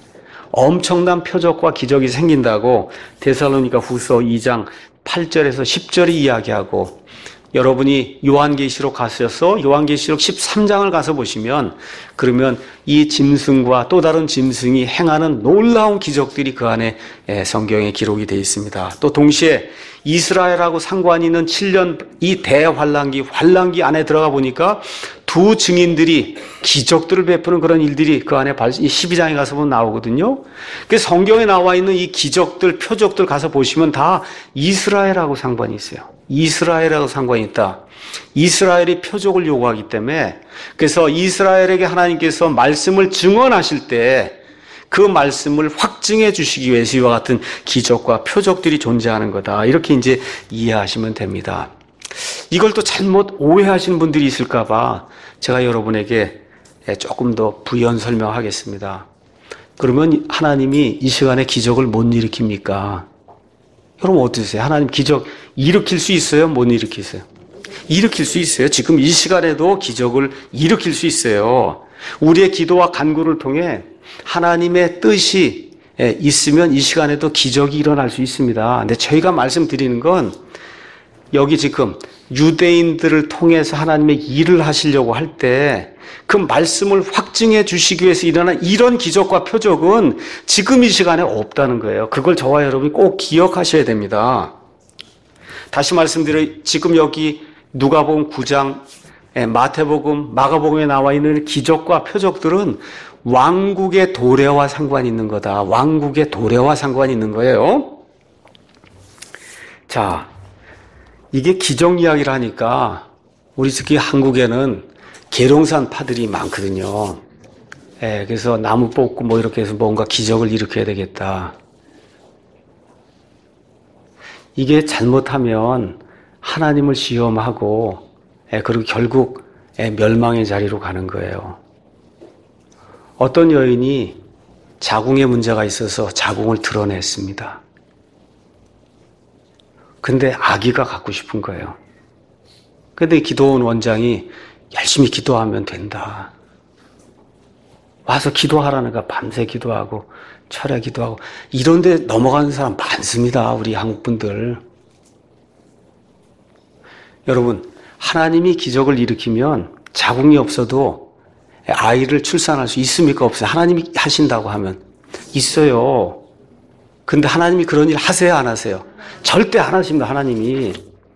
엄청난 표적과 기적이 생긴다고 데살로니가 후서 이 장 팔 절에서 십 절이 이야기하고, 여러분이 요한계시록 가셔서 요한계시록 십삼 장을 가서 보시면 그러면 이 짐승과 또 다른 짐승이 행하는 놀라운 기적들이 그 안에 성경에 기록이 되어 있습니다. 또 동시에 이스라엘하고 상관이 있는 칠 년 이 대환란기, 환란기 안에 들어가 보니까 두 증인들이 기적들을 베푸는 그런 일들이 그 안에 십이 장에 가서 보면 나오거든요. 그래서 성경에 나와 있는 이 기적들, 표적들 가서 보시면 다 이스라엘하고 상관이 있어요. 이스라엘하고 상관이 있다. 이스라엘이 표적을 요구하기 때문에, 그래서 이스라엘에게 하나님께서 말씀을 증언하실 때 그 말씀을 확증해 주시기 위해서 이와 같은 기적과 표적들이 존재하는 거다. 이렇게 이제 이해하시면 됩니다. 이걸 또 잘못 오해하시는 분들이 있을까 봐 제가 여러분에게 조금 더 부연 설명하겠습니다. 그러면 하나님이 이 시간에 기적을 못 일으킵니까? 여러분 어떠세요? 하나님 기적 일으킬 수 있어요? 못 일으키세요? 일으킬 수 있어요. 지금 이 시간에도 기적을 일으킬 수 있어요. 우리의 기도와 간구를 통해 하나님의 뜻이 있으면 이 시간에도 기적이 일어날 수 있습니다. 근데 저희가 말씀드리는 건 여기 지금 유대인들을 통해서 하나님의 일을 하시려고 할 때 그 말씀을 확증해 주시기 위해서 일어난 이런 기적과 표적은 지금 이 시간에 없다는 거예요. 그걸 저와 여러분이 꼭 기억하셔야 됩니다. 다시 말씀드려, 지금 여기 누가복음 구 장, 마태복음, 마가복음에 나와 있는 기적과 표적들은 왕국의 도래와 상관이 있는 거다. 왕국의 도래와 상관이 있는 거예요. 자, 이게 기적 이야기를 하니까 우리 특히 한국에는 계룡산 파들이 많거든요. 예, 그래서 나무 뽑고 뭐 이렇게 해서 뭔가 기적을 일으켜야 되겠다. 이게 잘못하면 하나님을 시험하고, 예, 그리고 결국 예, 멸망의 자리로 가는 거예요. 어떤 여인이 자궁에 문제가 있어서 자궁을 드러냈습니다. 근데 아기가 갖고 싶은 거예요. 근데 기도원 원장이 열심히 기도하면 된다. 와서 기도하라는 거 밤새 기도하고 철야 기도하고 이런 데 넘어가는 사람 많습니다. 우리 한국 분들. 여러분, 하나님이 기적을 일으키면 자궁이 없어도 아이를 출산할 수 있습니까? 없어요? 하나님이 하신다고 하면 있어요. 근데 하나님이 그런 일 하세요? 안 하세요? 절대 안 하십니다. 하나님이.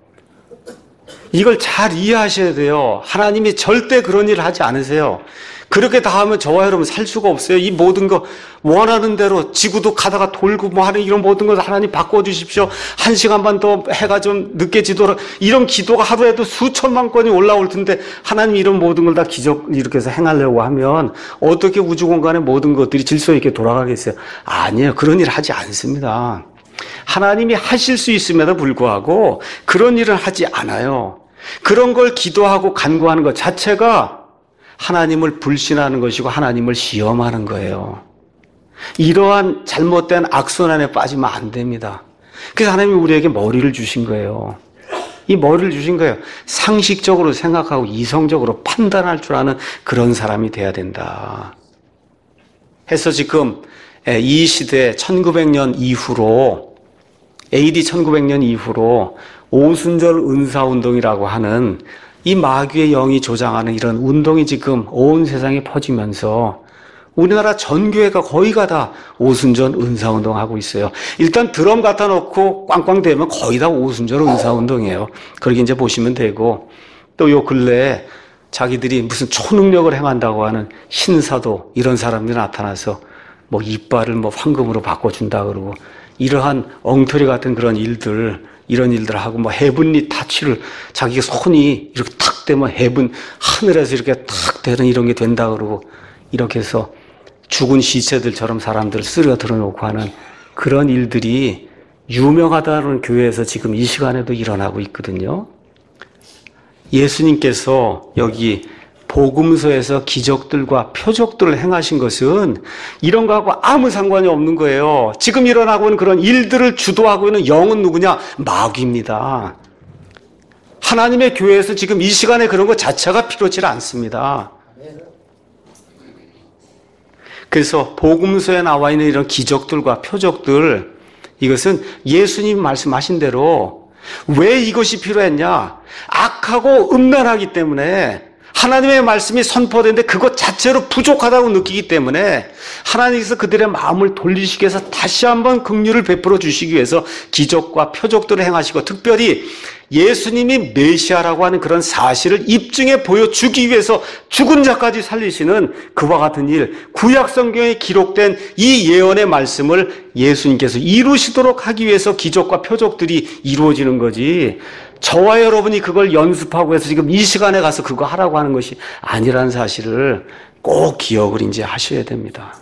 이걸 잘 이해하셔야 돼요. 하나님이 절대 그런 일을 하지 않으세요. 그렇게 다 하면 저와 여러분 살 수가 없어요. 이 모든 거 원하는 대로 지구도 가다가 돌고 뭐 하는 이런 모든 걸 하나님 바꿔주십시오. 한 시간만 더 해가 좀 늦게 지도록 이런 기도가 하루에도 수천만 건이 올라올 텐데 하나님 이런 모든 걸 다 기적 이렇게 해서 행하려고 하면 어떻게 우주 공간의 모든 것들이 질서 있게 돌아가겠어요? 아니에요. 그런 일 하지 않습니다. 하나님이 하실 수 있음에도 불구하고 그런 일을 하지 않아요. 그런 걸 기도하고 간구하는 것 자체가 하나님을 불신하는 것이고 하나님을 시험하는 거예요. 이러한 잘못된 악순환에 빠지면 안 됩니다. 그래서 하나님이 우리에게 머리를 주신 거예요. 이 머리를 주신 거예요. 상식적으로 생각하고 이성적으로 판단할 줄 아는 그런 사람이 돼야 된다. 해서 지금 이 시대 천구백 년 이후로 에이디 천구백 년 이후로 오순절 은사운동이라고 하는 이 마귀의 영이 조장하는 이런 운동이 지금 온 세상에 퍼지면서 우리나라 전교회가 거의가 다 오순절 은사운동 하고 있어요. 일단 드럼 갖다 놓고 꽝꽝 대면 거의 다 오순절 은사운동이에요. 그렇게 이제 보시면 되고 또 요 근래에 자기들이 무슨 초능력을 행한다고 하는 신사도 이런 사람들이 나타나서 뭐 이빨을 뭐 황금으로 바꿔준다 그러고 이러한 엉터리 같은 그런 일들 이런 일들 하고 뭐 헤븐리 타치를 자기가 손이 이렇게 탁 대면 헤븐 하늘에서 이렇게 탁 되는 이런 게 된다 그러고 이렇게 해서 죽은 시체들처럼 사람들을 쓰러뜨려 놓고 하는 그런 일들이 유명하다는 교회에서 지금 이 시간에도 일어나고 있거든요. 예수님께서 여기 복음서에서 기적들과 표적들을 행하신 것은 이런 거하고 아무 상관이 없는 거예요. 지금 일어나고 있는 그런 일들을 주도하고 있는 영은 누구냐? 마귀입니다. 하나님의 교회에서 지금 이 시간에 그런 것 자체가 필요치 않습니다. 그래서 복음서에 나와 있는 이런 기적들과 표적들, 이것은 예수님 말씀하신 대로 왜 이것이 필요했냐? 악하고 음란하기 때문에 하나님의 말씀이 선포되는데 그것 자체로 부족하다고 느끼기 때문에 하나님께서 그들의 마음을 돌리시기 위해서 다시 한번 긍휼을 베풀어 주시기 위해서 기적과 표적들을 행하시고 특별히 예수님이 메시아라고 하는 그런 사실을 입증해 보여주기 위해서 죽은 자까지 살리시는 그와 같은 일, 구약 성경에 기록된 이 예언의 말씀을 예수님께서 이루시도록 하기 위해서 기적과 표적들이 이루어지는 거지. 저와 여러분이 그걸 연습하고 해서 지금 이 시간에 가서 그거 하라고 하는 것이 아니라는 사실을 꼭 기억을 이제 하셔야 됩니다.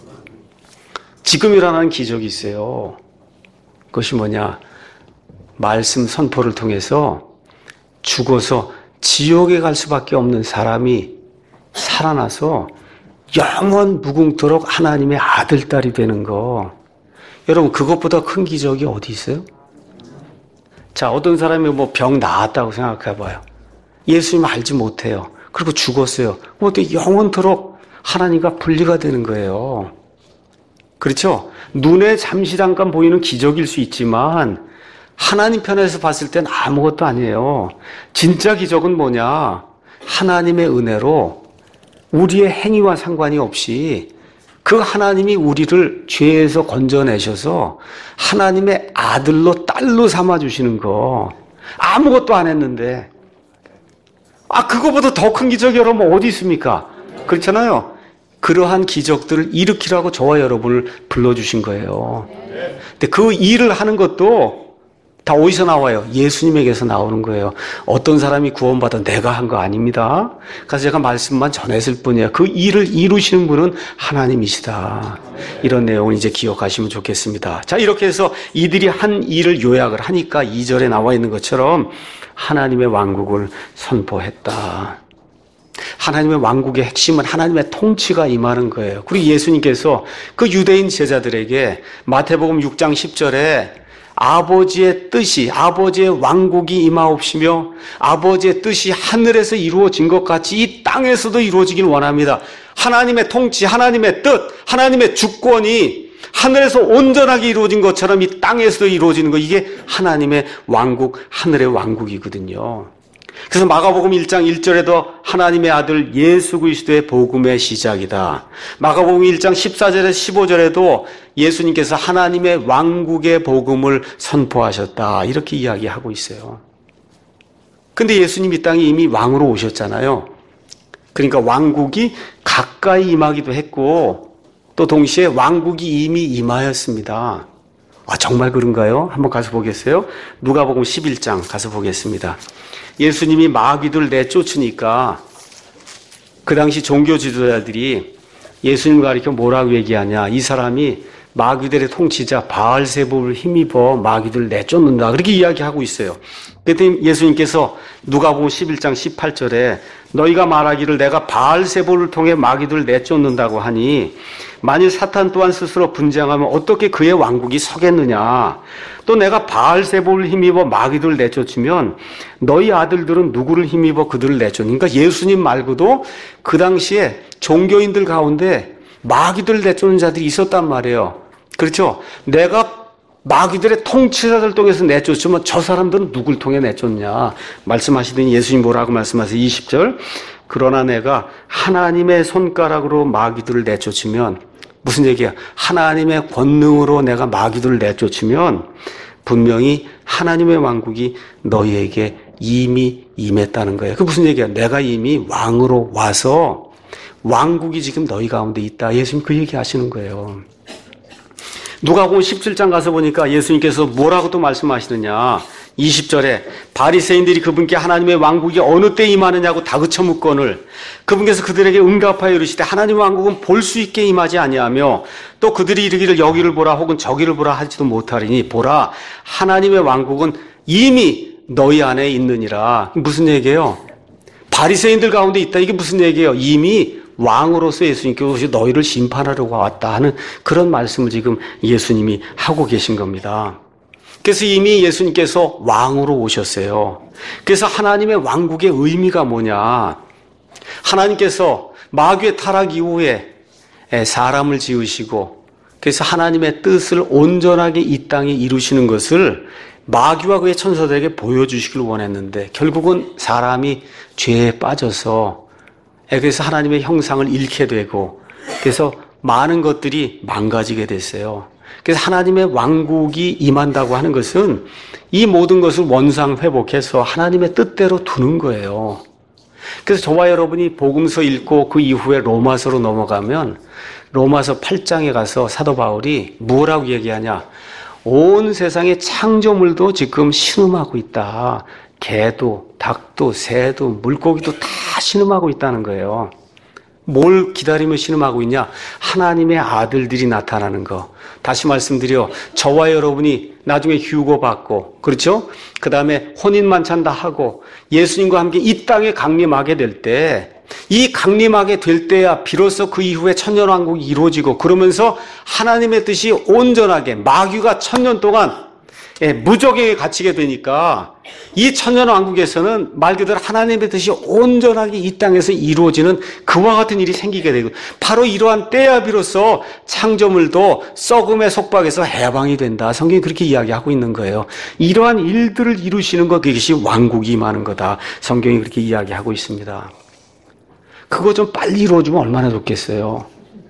지금 일어나는 기적이 있어요. 그것이 뭐냐? 말씀 선포를 통해서 죽어서 지옥에 갈 수밖에 없는 사람이 살아나서 영원 무궁토록 하나님의 아들, 딸이 되는 거. 여러분, 그것보다 큰 기적이 어디 있어요? 자, 어떤 사람이 뭐 병 나았다고 생각해 봐요. 예수님 알지 못해요. 그리고 죽었어요. 뭐 어떻게 영원토록 하나님과 분리가 되는 거예요. 그렇죠? 눈에 잠시 잠깐 보이는 기적일 수 있지만 하나님 편에서 봤을 땐 아무것도 아니에요. 진짜 기적은 뭐냐? 하나님의 은혜로 우리의 행위와 상관이 없이 그 하나님이 우리를 죄에서 건져내셔서 하나님의 아들로 딸로 삼아주시는 거. 아무것도 안 했는데. 아, 그거보다 더 큰 기적이 여러분 어디 있습니까? 그렇잖아요. 그러한 기적들을 일으키라고 저와 여러분을 불러주신 거예요. 근데 그 일을 하는 것도 다 어디서 나와요? 예수님에게서 나오는 거예요. 어떤 사람이 구원받아 내가 한 거 아닙니다. 그래서 제가 말씀만 전했을 뿐이에요. 그 일을 이루시는 분은 하나님이시다. 이런 내용을 이제 기억하시면 좋겠습니다. 자, 이렇게 해서 이들이 한 일을 요약을 하니까 이 절에 나와 있는 것처럼 하나님의 왕국을 선포했다. 하나님의 왕국의 핵심은 하나님의 통치가 임하는 거예요. 그리고 예수님께서 그 유대인 제자들에게 마태복음 육 장 십 절에 아버지의 뜻이, 아버지의 왕국이 임하옵시며 아버지의 뜻이 하늘에서 이루어진 것 같이 이 땅에서도 이루어지길 원합니다. 하나님의 통치, 하나님의 뜻, 하나님의 주권이 하늘에서 온전하게 이루어진 것처럼 이 땅에서도 이루어지는 거, 이게 하나님의 왕국, 하늘의 왕국이거든요. 그래서 마가복음 일 장 일 절에도 하나님의 아들 예수 그리스도의 복음의 시작이다. 마가복음 일 장 십사 절에서 십오 절에도 예수님께서 하나님의 왕국의 복음을 선포하셨다, 이렇게 이야기하고 있어요. 근데 예수님 이 땅에 이미 왕으로 오셨잖아요. 그러니까 왕국이 가까이 임하기도 했고 또 동시에 왕국이 이미 임하였습니다. 아, 정말 그런가요? 한번 가서 보겠어요? 누가복음 십일 장 가서 보겠습니다. 예수님이 마귀들 내쫓으니까 그 당시 종교 지도자들이 예수님 가리켜 뭐라고 얘기하냐, 이 사람이 마귀들의 통치자 바알세불을 힘입어 마귀들을 내쫓는다, 그렇게 이야기하고 있어요. 그때 예수님께서 누가복음 십일 장 십팔 절에 너희가 말하기를 내가 바알세불을 통해 마귀들을 내쫓는다고 하니 만일 사탄 또한 스스로 분쟁하면 어떻게 그의 왕국이 서겠느냐. 또 내가 바알세불을 힘입어 마귀들을 내쫓으면 너희 아들들은 누구를 힘입어 그들을 내쫓는. 그러니까 예수님 말고도 그 당시에 종교인들 가운데 마귀들을 내쫓는 자들이 있었단 말이에요. 그렇죠? 내가 마귀들의 통치자들 통해서 내쫓으면 저 사람들은 누굴 통해 내쫓냐 말씀하시더니 예수님 뭐라고 말씀하세요? 이십 절. 그러나 내가 하나님의 손가락으로 마귀들을 내쫓으면, 무슨 얘기야? 하나님의 권능으로 내가 마귀들을 내쫓으면 분명히 하나님의 왕국이 너희에게 이미 임했다는 거예요. 그 무슨 얘기야? 내가 이미 왕으로 와서 왕국이 지금 너희 가운데 있다. 예수님 그 얘기 하시는 거예요. 누가복음 십칠 장 가서 보니까 예수님께서 뭐라고 또 말씀하시느냐. 이십 절에 바리새인들이 그분께 하나님의 왕국이 어느 때 임하느냐고 다그쳐 묻거늘 그분께서 그들에게 응답하여 이르시되 하나님의 왕국은 볼 수 있게 임하지 아니하며 또 그들이 이르기를 여기를 보라 혹은 저기를 보라 하지도 못하리니 보라 하나님의 왕국은 이미 너희 안에 있느니라. 무슨 얘기예요? 바리새인들 가운데 있다. 이게 무슨 얘기예요? 이미 왕으로서 예수님께서 너희를 심판하려고 왔다 하는 그런 말씀을 지금 예수님이 하고 계신 겁니다. 그래서 이미 예수님께서 왕으로 오셨어요. 그래서 하나님의 왕국의 의미가 뭐냐. 하나님께서 마귀의 타락 이후에 사람을 지으시고 그래서 하나님의 뜻을 온전하게 이 땅에 이루시는 것을 마귀와 그의 천사들에게 보여주시길 원했는데 결국은 사람이 죄에 빠져서 그래서 하나님의 형상을 잃게 되고 그래서 많은 것들이 망가지게 됐어요. 그래서 하나님의 왕국이 임한다고 하는 것은 이 모든 것을 원상 회복해서 하나님의 뜻대로 두는 거예요. 그래서 저와 여러분이 복음서 읽고 그 이후에 로마서로 넘어가면 로마서 팔 장에 가서 사도 바울이 뭐라고 얘기하냐. 온 세상의 창조물도 지금 신음하고 있다. 개도, 닭도, 새도, 물고기도 다 신음하고 있다는 거예요. 뭘 기다리며 신음하고 있냐? 하나님의 아들들이 나타나는 거. 다시 말씀드려, 저와 여러분이 나중에 휴거받고, 그렇죠? 그 다음에 혼인만찬 다 하고 예수님과 함께 이 땅에 강림하게 될 때, 이 강림하게 될 때야 비로소 그 이후에 천년왕국이 이루어지고 그러면서 하나님의 뜻이 온전하게 마귀가 천년 동안 무적에게 갇히게 되니까 이 천년왕국에서는 말 그대로 하나님의 뜻이 온전하게 이 땅에서 이루어지는 그와 같은 일이 생기게 되고 바로 이러한 때야 비로소 창조물도 썩음의 속박에서 해방이 된다. 성경이 그렇게 이야기하고 있는 거예요. 이러한 일들을 이루시는 것, 그것이 왕국이 임하는 거다. 성경이 그렇게 이야기하고 있습니다. 그거 좀 빨리 이루어지면 얼마나 좋겠어요.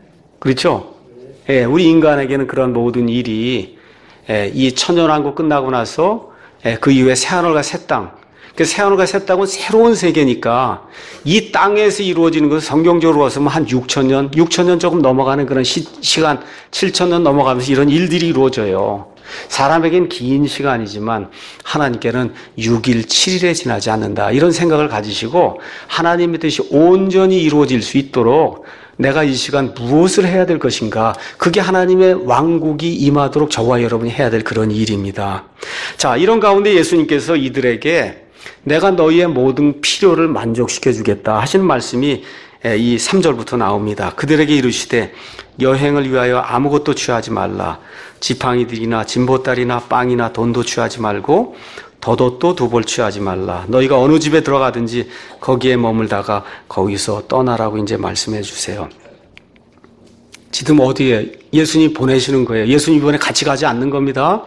그렇죠? 예, 우리 인간에게는 그런 모든 일이 예, 이 천년왕국 끝나고 나서 예, 그 이후에 새하늘과 새 땅. 그 새하늘과 새 땅은 새로운 세계니까 이 땅에서 이루어지는 것은 성경적으로 봤으면 한 육천 년, 육천 년 조금 넘어가는 그런 시, 시간, 칠천 년 넘어가면서 이런 일들이 이루어져요. 사람에겐 긴 시간이지만 하나님께는 육 일, 칠 일에 지나지 않는다. 이런 생각을 가지시고 하나님의 뜻이 온전히 이루어질 수 있도록 내가 이 시간 무엇을 해야 될 것인가? 그게 하나님의 왕국이 임하도록 저와 여러분이 해야 될 그런 일입니다. 자, 이런 가운데 예수님께서 이들에게 내가 너희의 모든 필요를 만족시켜 주겠다 하시는 말씀이 이 삼 절부터 나옵니다. 그들에게 이르시되 여행을 위하여 아무것도 취하지 말라. 지팡이들이나 진보딸이나 빵이나 돈도 취하지 말고 덧옷도 두 벌 취하지 말라. 너희가 어느 집에 들어가든지 거기에 머물다가 거기서 떠나라고 이제 말씀해 주세요. 지금 어디에 예수님이 보내시는 거예요. 예수님 이번에 같이 가지 않는 겁니다.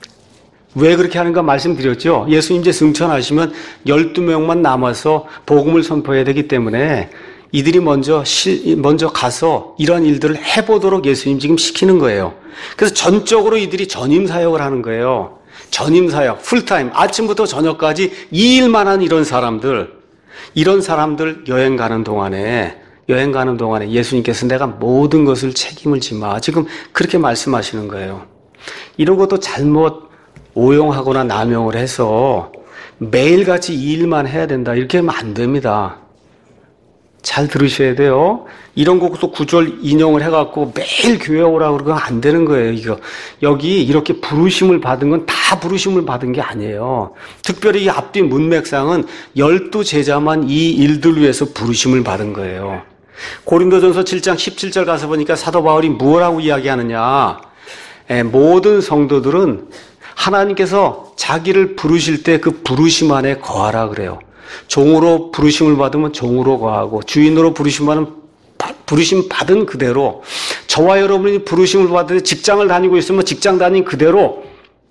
왜 그렇게 하는가 말씀드렸죠. 예수님 이제 승천하시면 열두 명만 남아서 복음을 선포해야 되기 때문에 이들이 먼저 실, 먼저 가서 이런 일들을 해보도록 예수님 지금 시키는 거예요. 그래서 전적으로 이들이 전임 사역을 하는 거예요. 전임 사역, 풀타임, 아침부터 저녁까지 이 일만 한 이런 사람들, 이런 사람들 여행 가는 동안에, 여행 가는 동안에 예수님께서 내가 모든 것을 책임을 지마. 지금 그렇게 말씀하시는 거예요. 이런 것도 잘못 오용하거나 남용을 해서 매일같이 이 일만 해야 된다. 이렇게 하면 안 됩니다. 잘 들으셔야 돼요. 이런 것도 구절 인용을 해갖고 매일 교회 오라고 그러면 안 되는 거예요. 이거 여기 이렇게 부르심을 받은 건 다 부르심을 받은 게 아니에요. 특별히 이 앞뒤 문맥상은 열두 제자만 이 일들 위해서 부르심을 받은 거예요. 고린도전서 칠 장 십칠 절 가서 보니까 사도 바울이 뭐라고 이야기하느냐. 에, 모든 성도들은 하나님께서 자기를 부르실 때 그 부르심 안에 거하라 그래요. 종으로 부르심을 받으면 종으로 거하고 주인으로 부르심 받은 부르심 받은 그대로 저와 여러분이 부르심을 받을 때 직장을 다니고 있으면 직장 다닌 그대로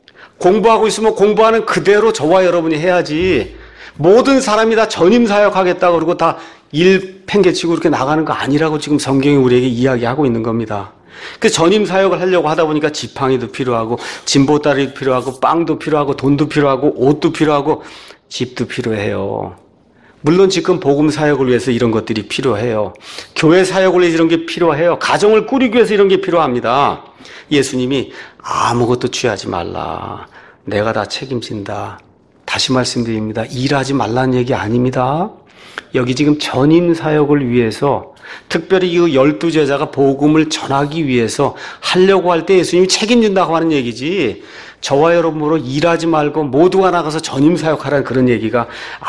공부하고 있으면 공부하는 그대로 저와 여러분이 해야지 모든 사람이 다 전임 사역하겠다 그러고 다 일 팽개치고 이렇게 나가는 거 아니라고 지금 성경이 우리에게 이야기하고 있는 겁니다. 그 전임 사역을 하려고 하다 보니까 지팡이도 필요하고 진보다리 필요하고 빵도 필요하고 돈도 필요하고 옷도 필요하고 집도 필요해요. 물론 지금 복음 사역을 위해서 이런 것들이 필요해요. 교회 사역을 위해서 이런 게 필요해요. 가정을 꾸리기 위해서 이런 게 필요합니다. 예수님이 아무것도 취하지 말라. 내가 다 책임진다. 다시 말씀드립니다. 일하지 말라는 얘기 아닙니다. 여기 지금 전임 사역을 위해서 특별히 이 열두 제자가 복음을 전하기 위해서 하려고 할 때 예수님이 책임진다고 하는 얘기지 저와 여러분으로 일하지 말고 모두가 나가서 전임 사역하라는 그런 얘기가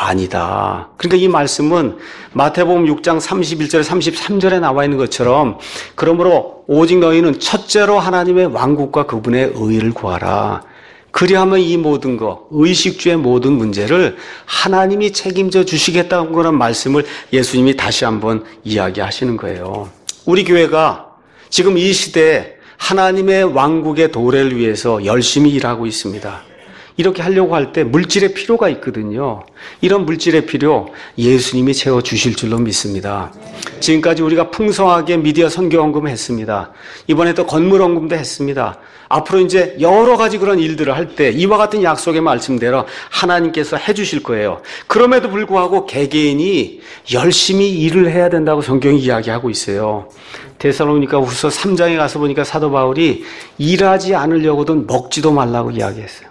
아니다. 그러니까 이 말씀은 마태복음 육 장 삼십일 절에 삼십삼 절에 나와 있는 것처럼 그러므로 오직 너희는 첫째로 하나님의 왕국과 그분의 의를 구하라. 그리하면 이 모든 것, 의식주의 모든 문제를 하나님이 책임져 주시겠다는 그런 말씀을 예수님이 다시 한번 이야기하시는 거예요. 우리 교회가 지금 이 시대에 하나님의 왕국의 도래를 위해서 열심히 일하고 있습니다. 이렇게 하려고 할 때 물질의 필요가 있거든요. 이런 물질의 필요 예수님이 채워주실 줄로 믿습니다. 지금까지 우리가 풍성하게 미디어 선교 헌금을 했습니다. 이번에도 건물 헌금도 했습니다. 앞으로 이제 여러 가지 그런 일들을 할 때 이와 같은 약속의 말씀대로 하나님께서 해주실 거예요. 그럼에도 불구하고 개개인이 열심히 일을 해야 된다고 성경이 이야기하고 있어요. 데살로니가 후서 삼 장에 가서 보니까 사도 바울이 일하지 않으려고든 먹지도 말라고 이야기했어요.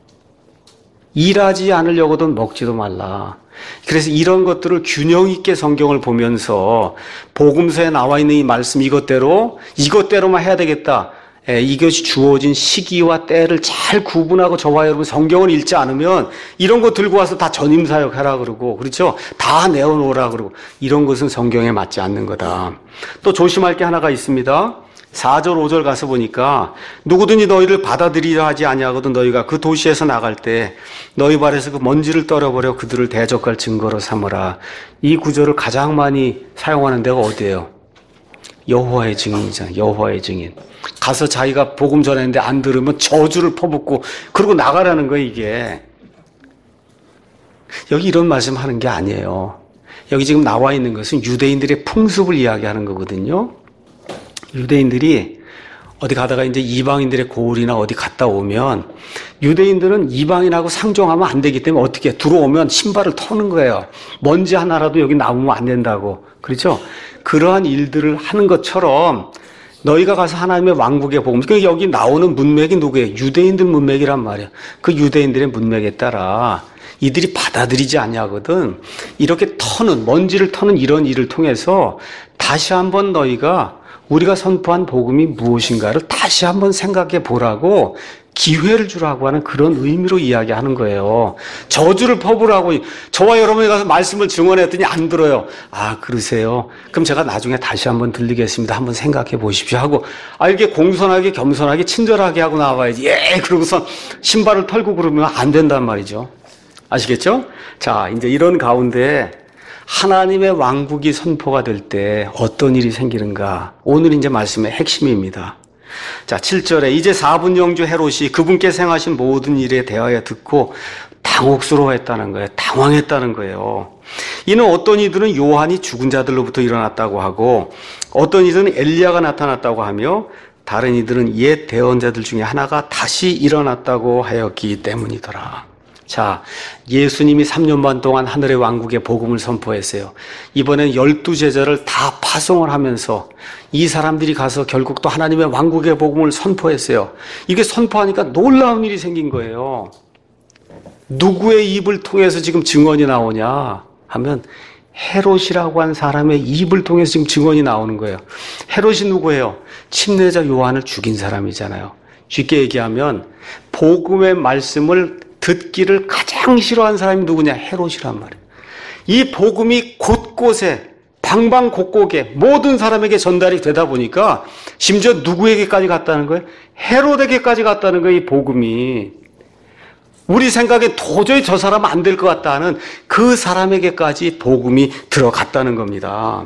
일하지 않으려고든 먹지도 말라. 그래서 이런 것들을 균형 있게 성경을 보면서 복음서에 나와 있는 이 말씀 이것대로 이것대로만 해야 되겠다. 에, 이것이 주어진 시기와 때를 잘 구분하고 저와 여러분 성경을 읽지 않으면 이런 거 들고 와서 다 전임 사역하라 그러고 그렇죠? 다 내어놓으라 그러고 이런 것은 성경에 맞지 않는 거다. 또 조심할 게 하나가 있습니다. 사 절 오 절 가서 보니까 누구든지 너희를 받아들이려 하지 아니하거든 너희가 그 도시에서 나갈 때 너희 발에서 그 먼지를 떨어버려 그들을 대적할 증거로 삼으라. 이 구절을 가장 많이 사용하는 데가 어디예요? 여호와의 증인이잖아요. 여호와의 증인. 가서 자기가 복음 전했는데 안 들으면 저주를 퍼붓고 그러고 나가라는 거예요. 이게 여기 이런 말씀하는 게 아니에요. 여기 지금 나와 있는 것은 유대인들의 풍습을 이야기하는 거거든요. 유대인들이 어디 가다가 이제 이방인들의 고을이나 어디 갔다 오면 유대인들은 이방인하고 상종하면 안 되기 때문에 어떻게 들어오면 신발을 터는 거예요. 먼지 하나라도 여기 나오면 안 된다고. 그렇죠? 그러한 일들을 하는 것처럼 너희가 가서 하나님의 왕국의 복음. 그러니까 여기 나오는 문맥이 누구예요? 유대인들 문맥이란 말이에요. 그 유대인들의 문맥에 따라 이들이 받아들이지 않냐거든. 이렇게 터는 먼지를 터는 이런 일을 통해서 다시 한번 너희가 우리가 선포한 복음이 무엇인가를 다시 한번 생각해 보라고 기회를 주라고 하는 그런 의미로 이야기하는 거예요. 저주를 퍼부라고 저와 여러분이 가서 말씀을 증언했더니 안 들어요. 아, 그러세요? 그럼 제가 나중에 다시 한번 들리겠습니다. 한번 생각해 보십시오 하고, 아, 이렇게 공손하게 겸손하게 친절하게 하고 나와야지. 예, 그러고선 신발을 털고 그러면 안 된단 말이죠. 아시겠죠? 자, 이제 이런 가운데 하나님의 왕국이 선포가 될 때 어떤 일이 생기는가? 오늘 이제 말씀의 핵심입니다. 자, 칠 절에 이제 사분 영주 헤롯이 그분께서 행하신 모든 일에 대하여 듣고 당혹스러워했다는 거예요. 당황했다는 거예요. 이는 어떤 이들은 요한이 죽은 자들로부터 일어났다고 하고, 어떤 이들은 엘리야가 나타났다고 하며, 다른 이들은 옛 대언자들 중에 하나가 다시 일어났다고 하였기 때문이더라. 자, 예수님이 삼 년 반 동안 하늘의 왕국의 복음을 선포했어요. 이번엔 열두 제자를 다 파송을 하면서 이 사람들이 가서 결국 또 하나님의 왕국의 복음을 선포했어요. 이게 선포하니까 놀라운 일이 생긴 거예요. 누구의 입을 통해서 지금 증언이 나오냐 하면 헤롯이라고 한 사람의 입을 통해서 지금 증언이 나오는 거예요. 헤롯이 누구예요? 침례자 요한을 죽인 사람이잖아요. 쉽게 얘기하면 복음의 말씀을 듣기를 가장 싫어한 사람이 누구냐? 헤롯이란 말이에요. 이 복음이 곳곳에 방방곡곡에 모든 사람에게 전달이 되다 보니까 심지어 누구에게까지 갔다는 거예요? 헤롯에게까지 갔다는 거예요. 이 복음이. 우리 생각에 도저히 저 사람 안 될 것 같다 하는 그 사람에게까지 복음이 들어갔다는 겁니다.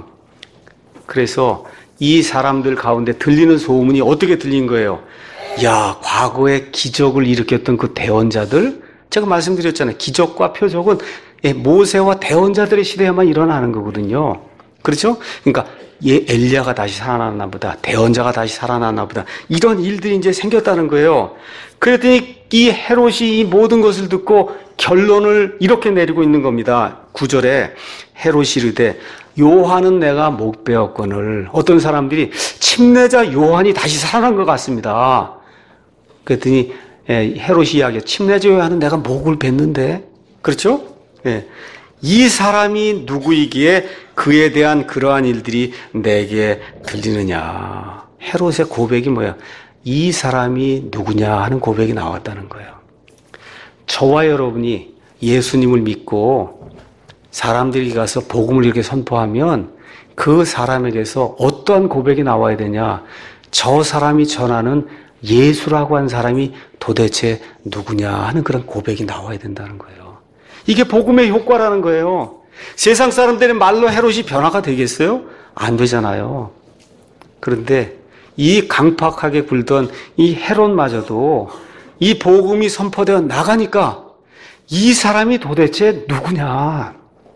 그래서 이 사람들 가운데 들리는 소문이 어떻게 들린 거예요? 야, 과거에 기적을 일으켰던 그 대언자들, 제가 말씀드렸잖아요. 기적과 표적은 모세와 대언자들의 시대에만 일어나는 거거든요. 그렇죠? 그러니까 예, 엘리야가 다시 살아났나 보다, 대언자가 다시 살아났나 보다, 이런 일들이 이제 생겼다는 거예요. 그랬더니 이 헤롯이 이 모든 것을 듣고 결론을 이렇게 내리고 있는 겁니다. 구 절에 헤롯이 이르되 요한은 내가 못 배웠거늘. 어떤 사람들이 침례자 요한이 다시 살아난 것 같습니다. 그랬더니 헤롯이 이야기해. 침례자 요한은 내가 목을 뱉는데. 그렇죠? 예. 이 사람이 누구이기에 그에 대한 그러한 일들이 내게 들리느냐. 헤롯의 고백이 뭐야? 이 사람이 누구냐 하는 고백이 나왔다는 거예요. 저와 여러분이 예수님을 믿고 사람들이 가서 복음을 이렇게 선포하면 그 사람에게서 어떠한 고백이 나와야 되냐? 저 사람이 전하는 예수라고 한 사람이 도대체 누구냐 하는 그런 고백이 나와야 된다는 거예요. 이게 복음의 효과라는 거예요. 세상 사람들의 말로 헤롯이 변화가 되겠어요? 안 되잖아요. 그런데 이 강팍하게 굴던 이 헤롯마저도 이 복음이 선포되어 나가니까 이 사람이 도대체 누구냐?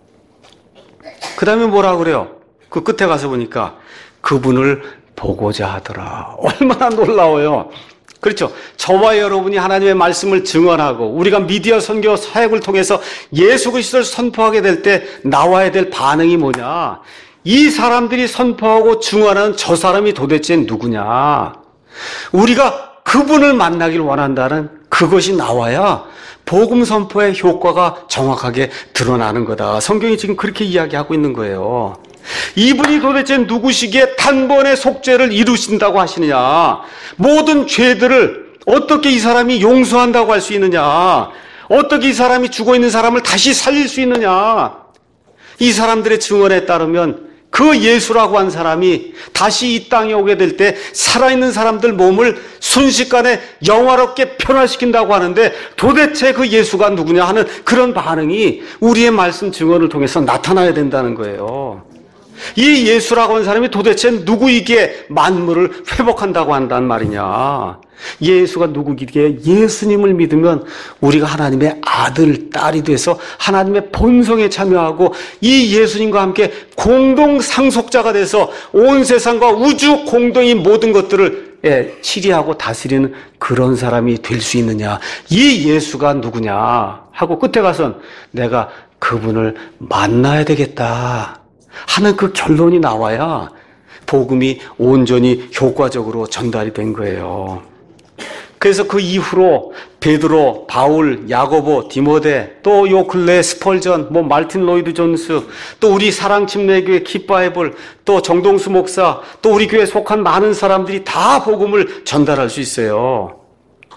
그 다음에 뭐라 그래요? 그 끝에 가서 보니까 그분을 보고자 하더라. 얼마나 놀라워요. 그렇죠? 저와 여러분이 하나님의 말씀을 증언하고 우리가 미디어 선교 사역을 통해서 예수 그리스도를 선포하게 될 때 나와야 될 반응이 뭐냐? 이 사람들이 선포하고 증언하는 저 사람이 도대체 누구냐? 우리가 그분을 만나길 원한다는 그것이 나와야 복음 선포의 효과가 정확하게 드러나는 거다. 성경이 지금 그렇게 이야기하고 있는 거예요. 이분이 도대체 누구시기에 단번에 속죄를 이루신다고 하시느냐? 모든 죄들을 어떻게 이 사람이 용서한다고 할 수 있느냐? 어떻게 이 사람이 죽어 있는 사람을 다시 살릴 수 있느냐? 이 사람들의 증언에 따르면 그 예수라고 한 사람이 다시 이 땅에 오게 될 때 살아있는 사람들 몸을 순식간에 영화롭게 변화시킨다고 하는데 도대체 그 예수가 누구냐 하는 그런 반응이 우리의 말씀 증언을 통해서 나타나야 된다는 거예요. 이 예수라고 하는 사람이 도대체 누구이기에 만물을 회복한다고 한단 말이냐? 예수가 누구이기에 예수님을 믿으면 우리가 하나님의 아들, 딸이 돼서 하나님의 본성에 참여하고 이 예수님과 함께 공동 상속자가 돼서 온 세상과 우주 공동의 모든 것들을 예, 치리하고 다스리는 그런 사람이 될 수 있느냐? 이 예수가 누구냐? 하고 끝에 가선 내가 그분을 만나야 되겠다 하는 그 결론이 나와야 복음이 온전히 효과적으로 전달이 된 거예요. 그래서 그 이후로 베드로, 바울, 야고보, 디모데, 또 요 근래 스펄전, 뭐 말틴 로이드 존스, 또 우리 사랑침례교회 킵바이블, 또 정동수 목사, 또 우리 교회에 속한 많은 사람들이 다 복음을 전달할 수 있어요.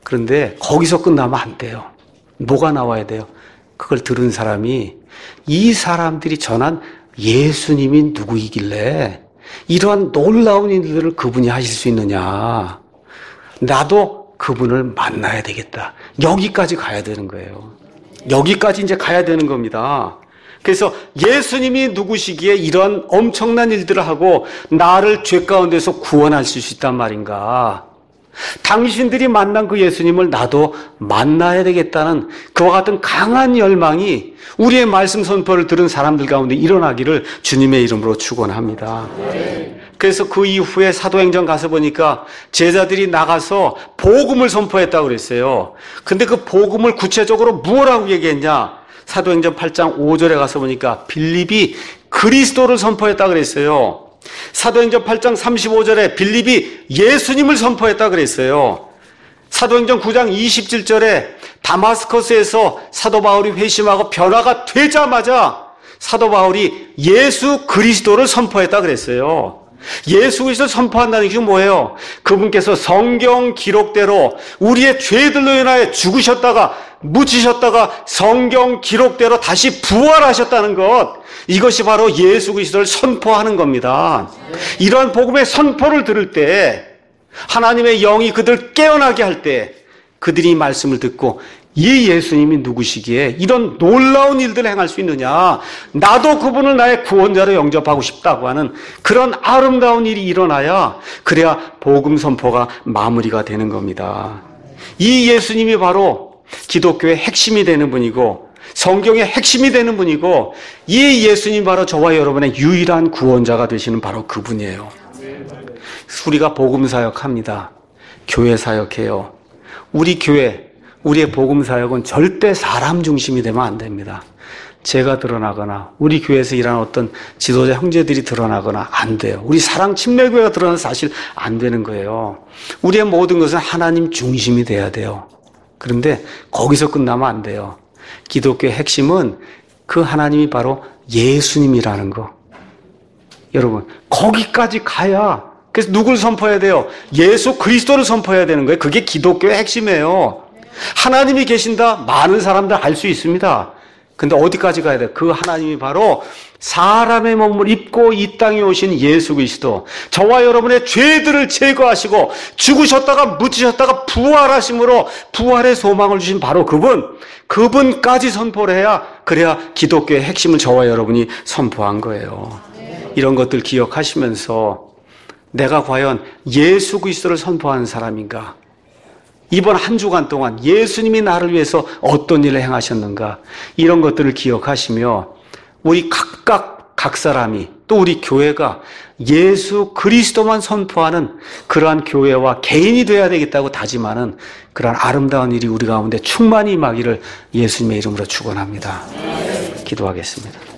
그런데 거기서 끝나면 안 돼요. 뭐가 나와야 돼요? 그걸 들은 사람이 이 사람들이 전한 예수님이 누구이길래 이러한 놀라운 일들을 그분이 하실 수 있느냐. 나도 그분을 만나야 되겠다. 여기까지 가야 되는 거예요. 여기까지 이제 가야 되는 겁니다. 그래서 예수님이 누구시기에 이런 엄청난 일들을 하고 나를 죄 가운데서 구원하실 수 있단 말인가. 당신들이 만난 그 예수님을 나도 만나야 되겠다는 그와 같은 강한 열망이 우리의 말씀 선포를 들은 사람들 가운데 일어나기를 주님의 이름으로 축원합니다. 그래서 그 이후에 사도행전 가서 보니까 제자들이 나가서 복음을 선포했다고 그랬어요. 근데 그 복음을 구체적으로 무엇라고 얘기했냐? 사도행전 팔 장 오 절에 가서 보니까 빌립이 그리스도를 선포했다고 그랬어요. 사도행전 팔 장 삼십오 절에 빌립이 예수님을 선포했다고 그랬어요. 사도행전 구 장 이십칠 절에 다마스커스에서 사도 바울이 회심하고 변화가 되자마자 사도 바울이 예수 그리스도를 선포했다고 그랬어요. 예수 그리스도를 선포한다는 게 뭐예요? 그분께서 성경 기록대로 우리의 죄들로 인하여 죽으셨다가 묻히셨다가 성경 기록대로 다시 부활하셨다는 것, 이것이 바로 예수 그리스도를 선포하는 겁니다. 이러한 복음의 선포를 들을 때 하나님의 영이 그들을 깨어나게 할 때 그들이 이 말씀을 듣고 이 예수님이 누구시기에 이런 놀라운 일들을 행할 수 있느냐, 나도 그분을 나의 구원자로 영접하고 싶다고 하는 그런 아름다운 일이 일어나야 그래야 복음 선포가 마무리가 되는 겁니다. 이 예수님이 바로 기독교의 핵심이 되는 분이고 성경의 핵심이 되는 분이고 이 예수님 바로 저와 여러분의 유일한 구원자가 되시는 바로 그분이에요. 우리가 복음 사역합니다. 교회 사역해요. 우리 교회, 우리의 복음 사역은 절대 사람 중심이 되면 안 됩니다. 제가 드러나거나 우리 교회에서 일하는 어떤 지도자 형제들이 드러나거나 안 돼요. 우리 사랑 침례교회가 드러나는 사실 안 되는 거예요. 우리의 모든 것은 하나님 중심이 돼야 돼요. 그런데 거기서 끝나면 안 돼요. 기독교의 핵심은 그 하나님이 바로 예수님이라는 거. 여러분, 거기까지 가야, 그래서 누굴 선포해야 돼요? 예수 그리스도를 선포해야 되는 거예요. 그게 기독교의 핵심이에요. 하나님이 계신다, 많은 사람들 알 수 있습니다. 근데 어디까지 가야 돼요? 그 하나님이 바로 사람의 몸을 입고 이 땅에 오신 예수 그리스도, 저와 여러분의 죄들을 제거하시고 죽으셨다가 묻히셨다가 부활하심으로 부활의 소망을 주신 바로 그분, 그분까지 선포를 해야, 그래야 기독교의 핵심을 저와 여러분이 선포한 거예요. 이런 것들 기억하시면서 내가 과연 예수 그리스도를 선포하는 사람인가? 이번 한 주간 동안 예수님이 나를 위해서 어떤 일을 행하셨는가? 이런 것들을 기억하시며 우리 각각 각 사람이 또 우리 교회가 예수 그리스도만 선포하는 그러한 교회와 개인이 되어야 되겠다고 다짐하는 그러한 아름다운 일이 우리 가운데 충만히 임하기를 예수님의 이름으로 축원합니다. 기도하겠습니다.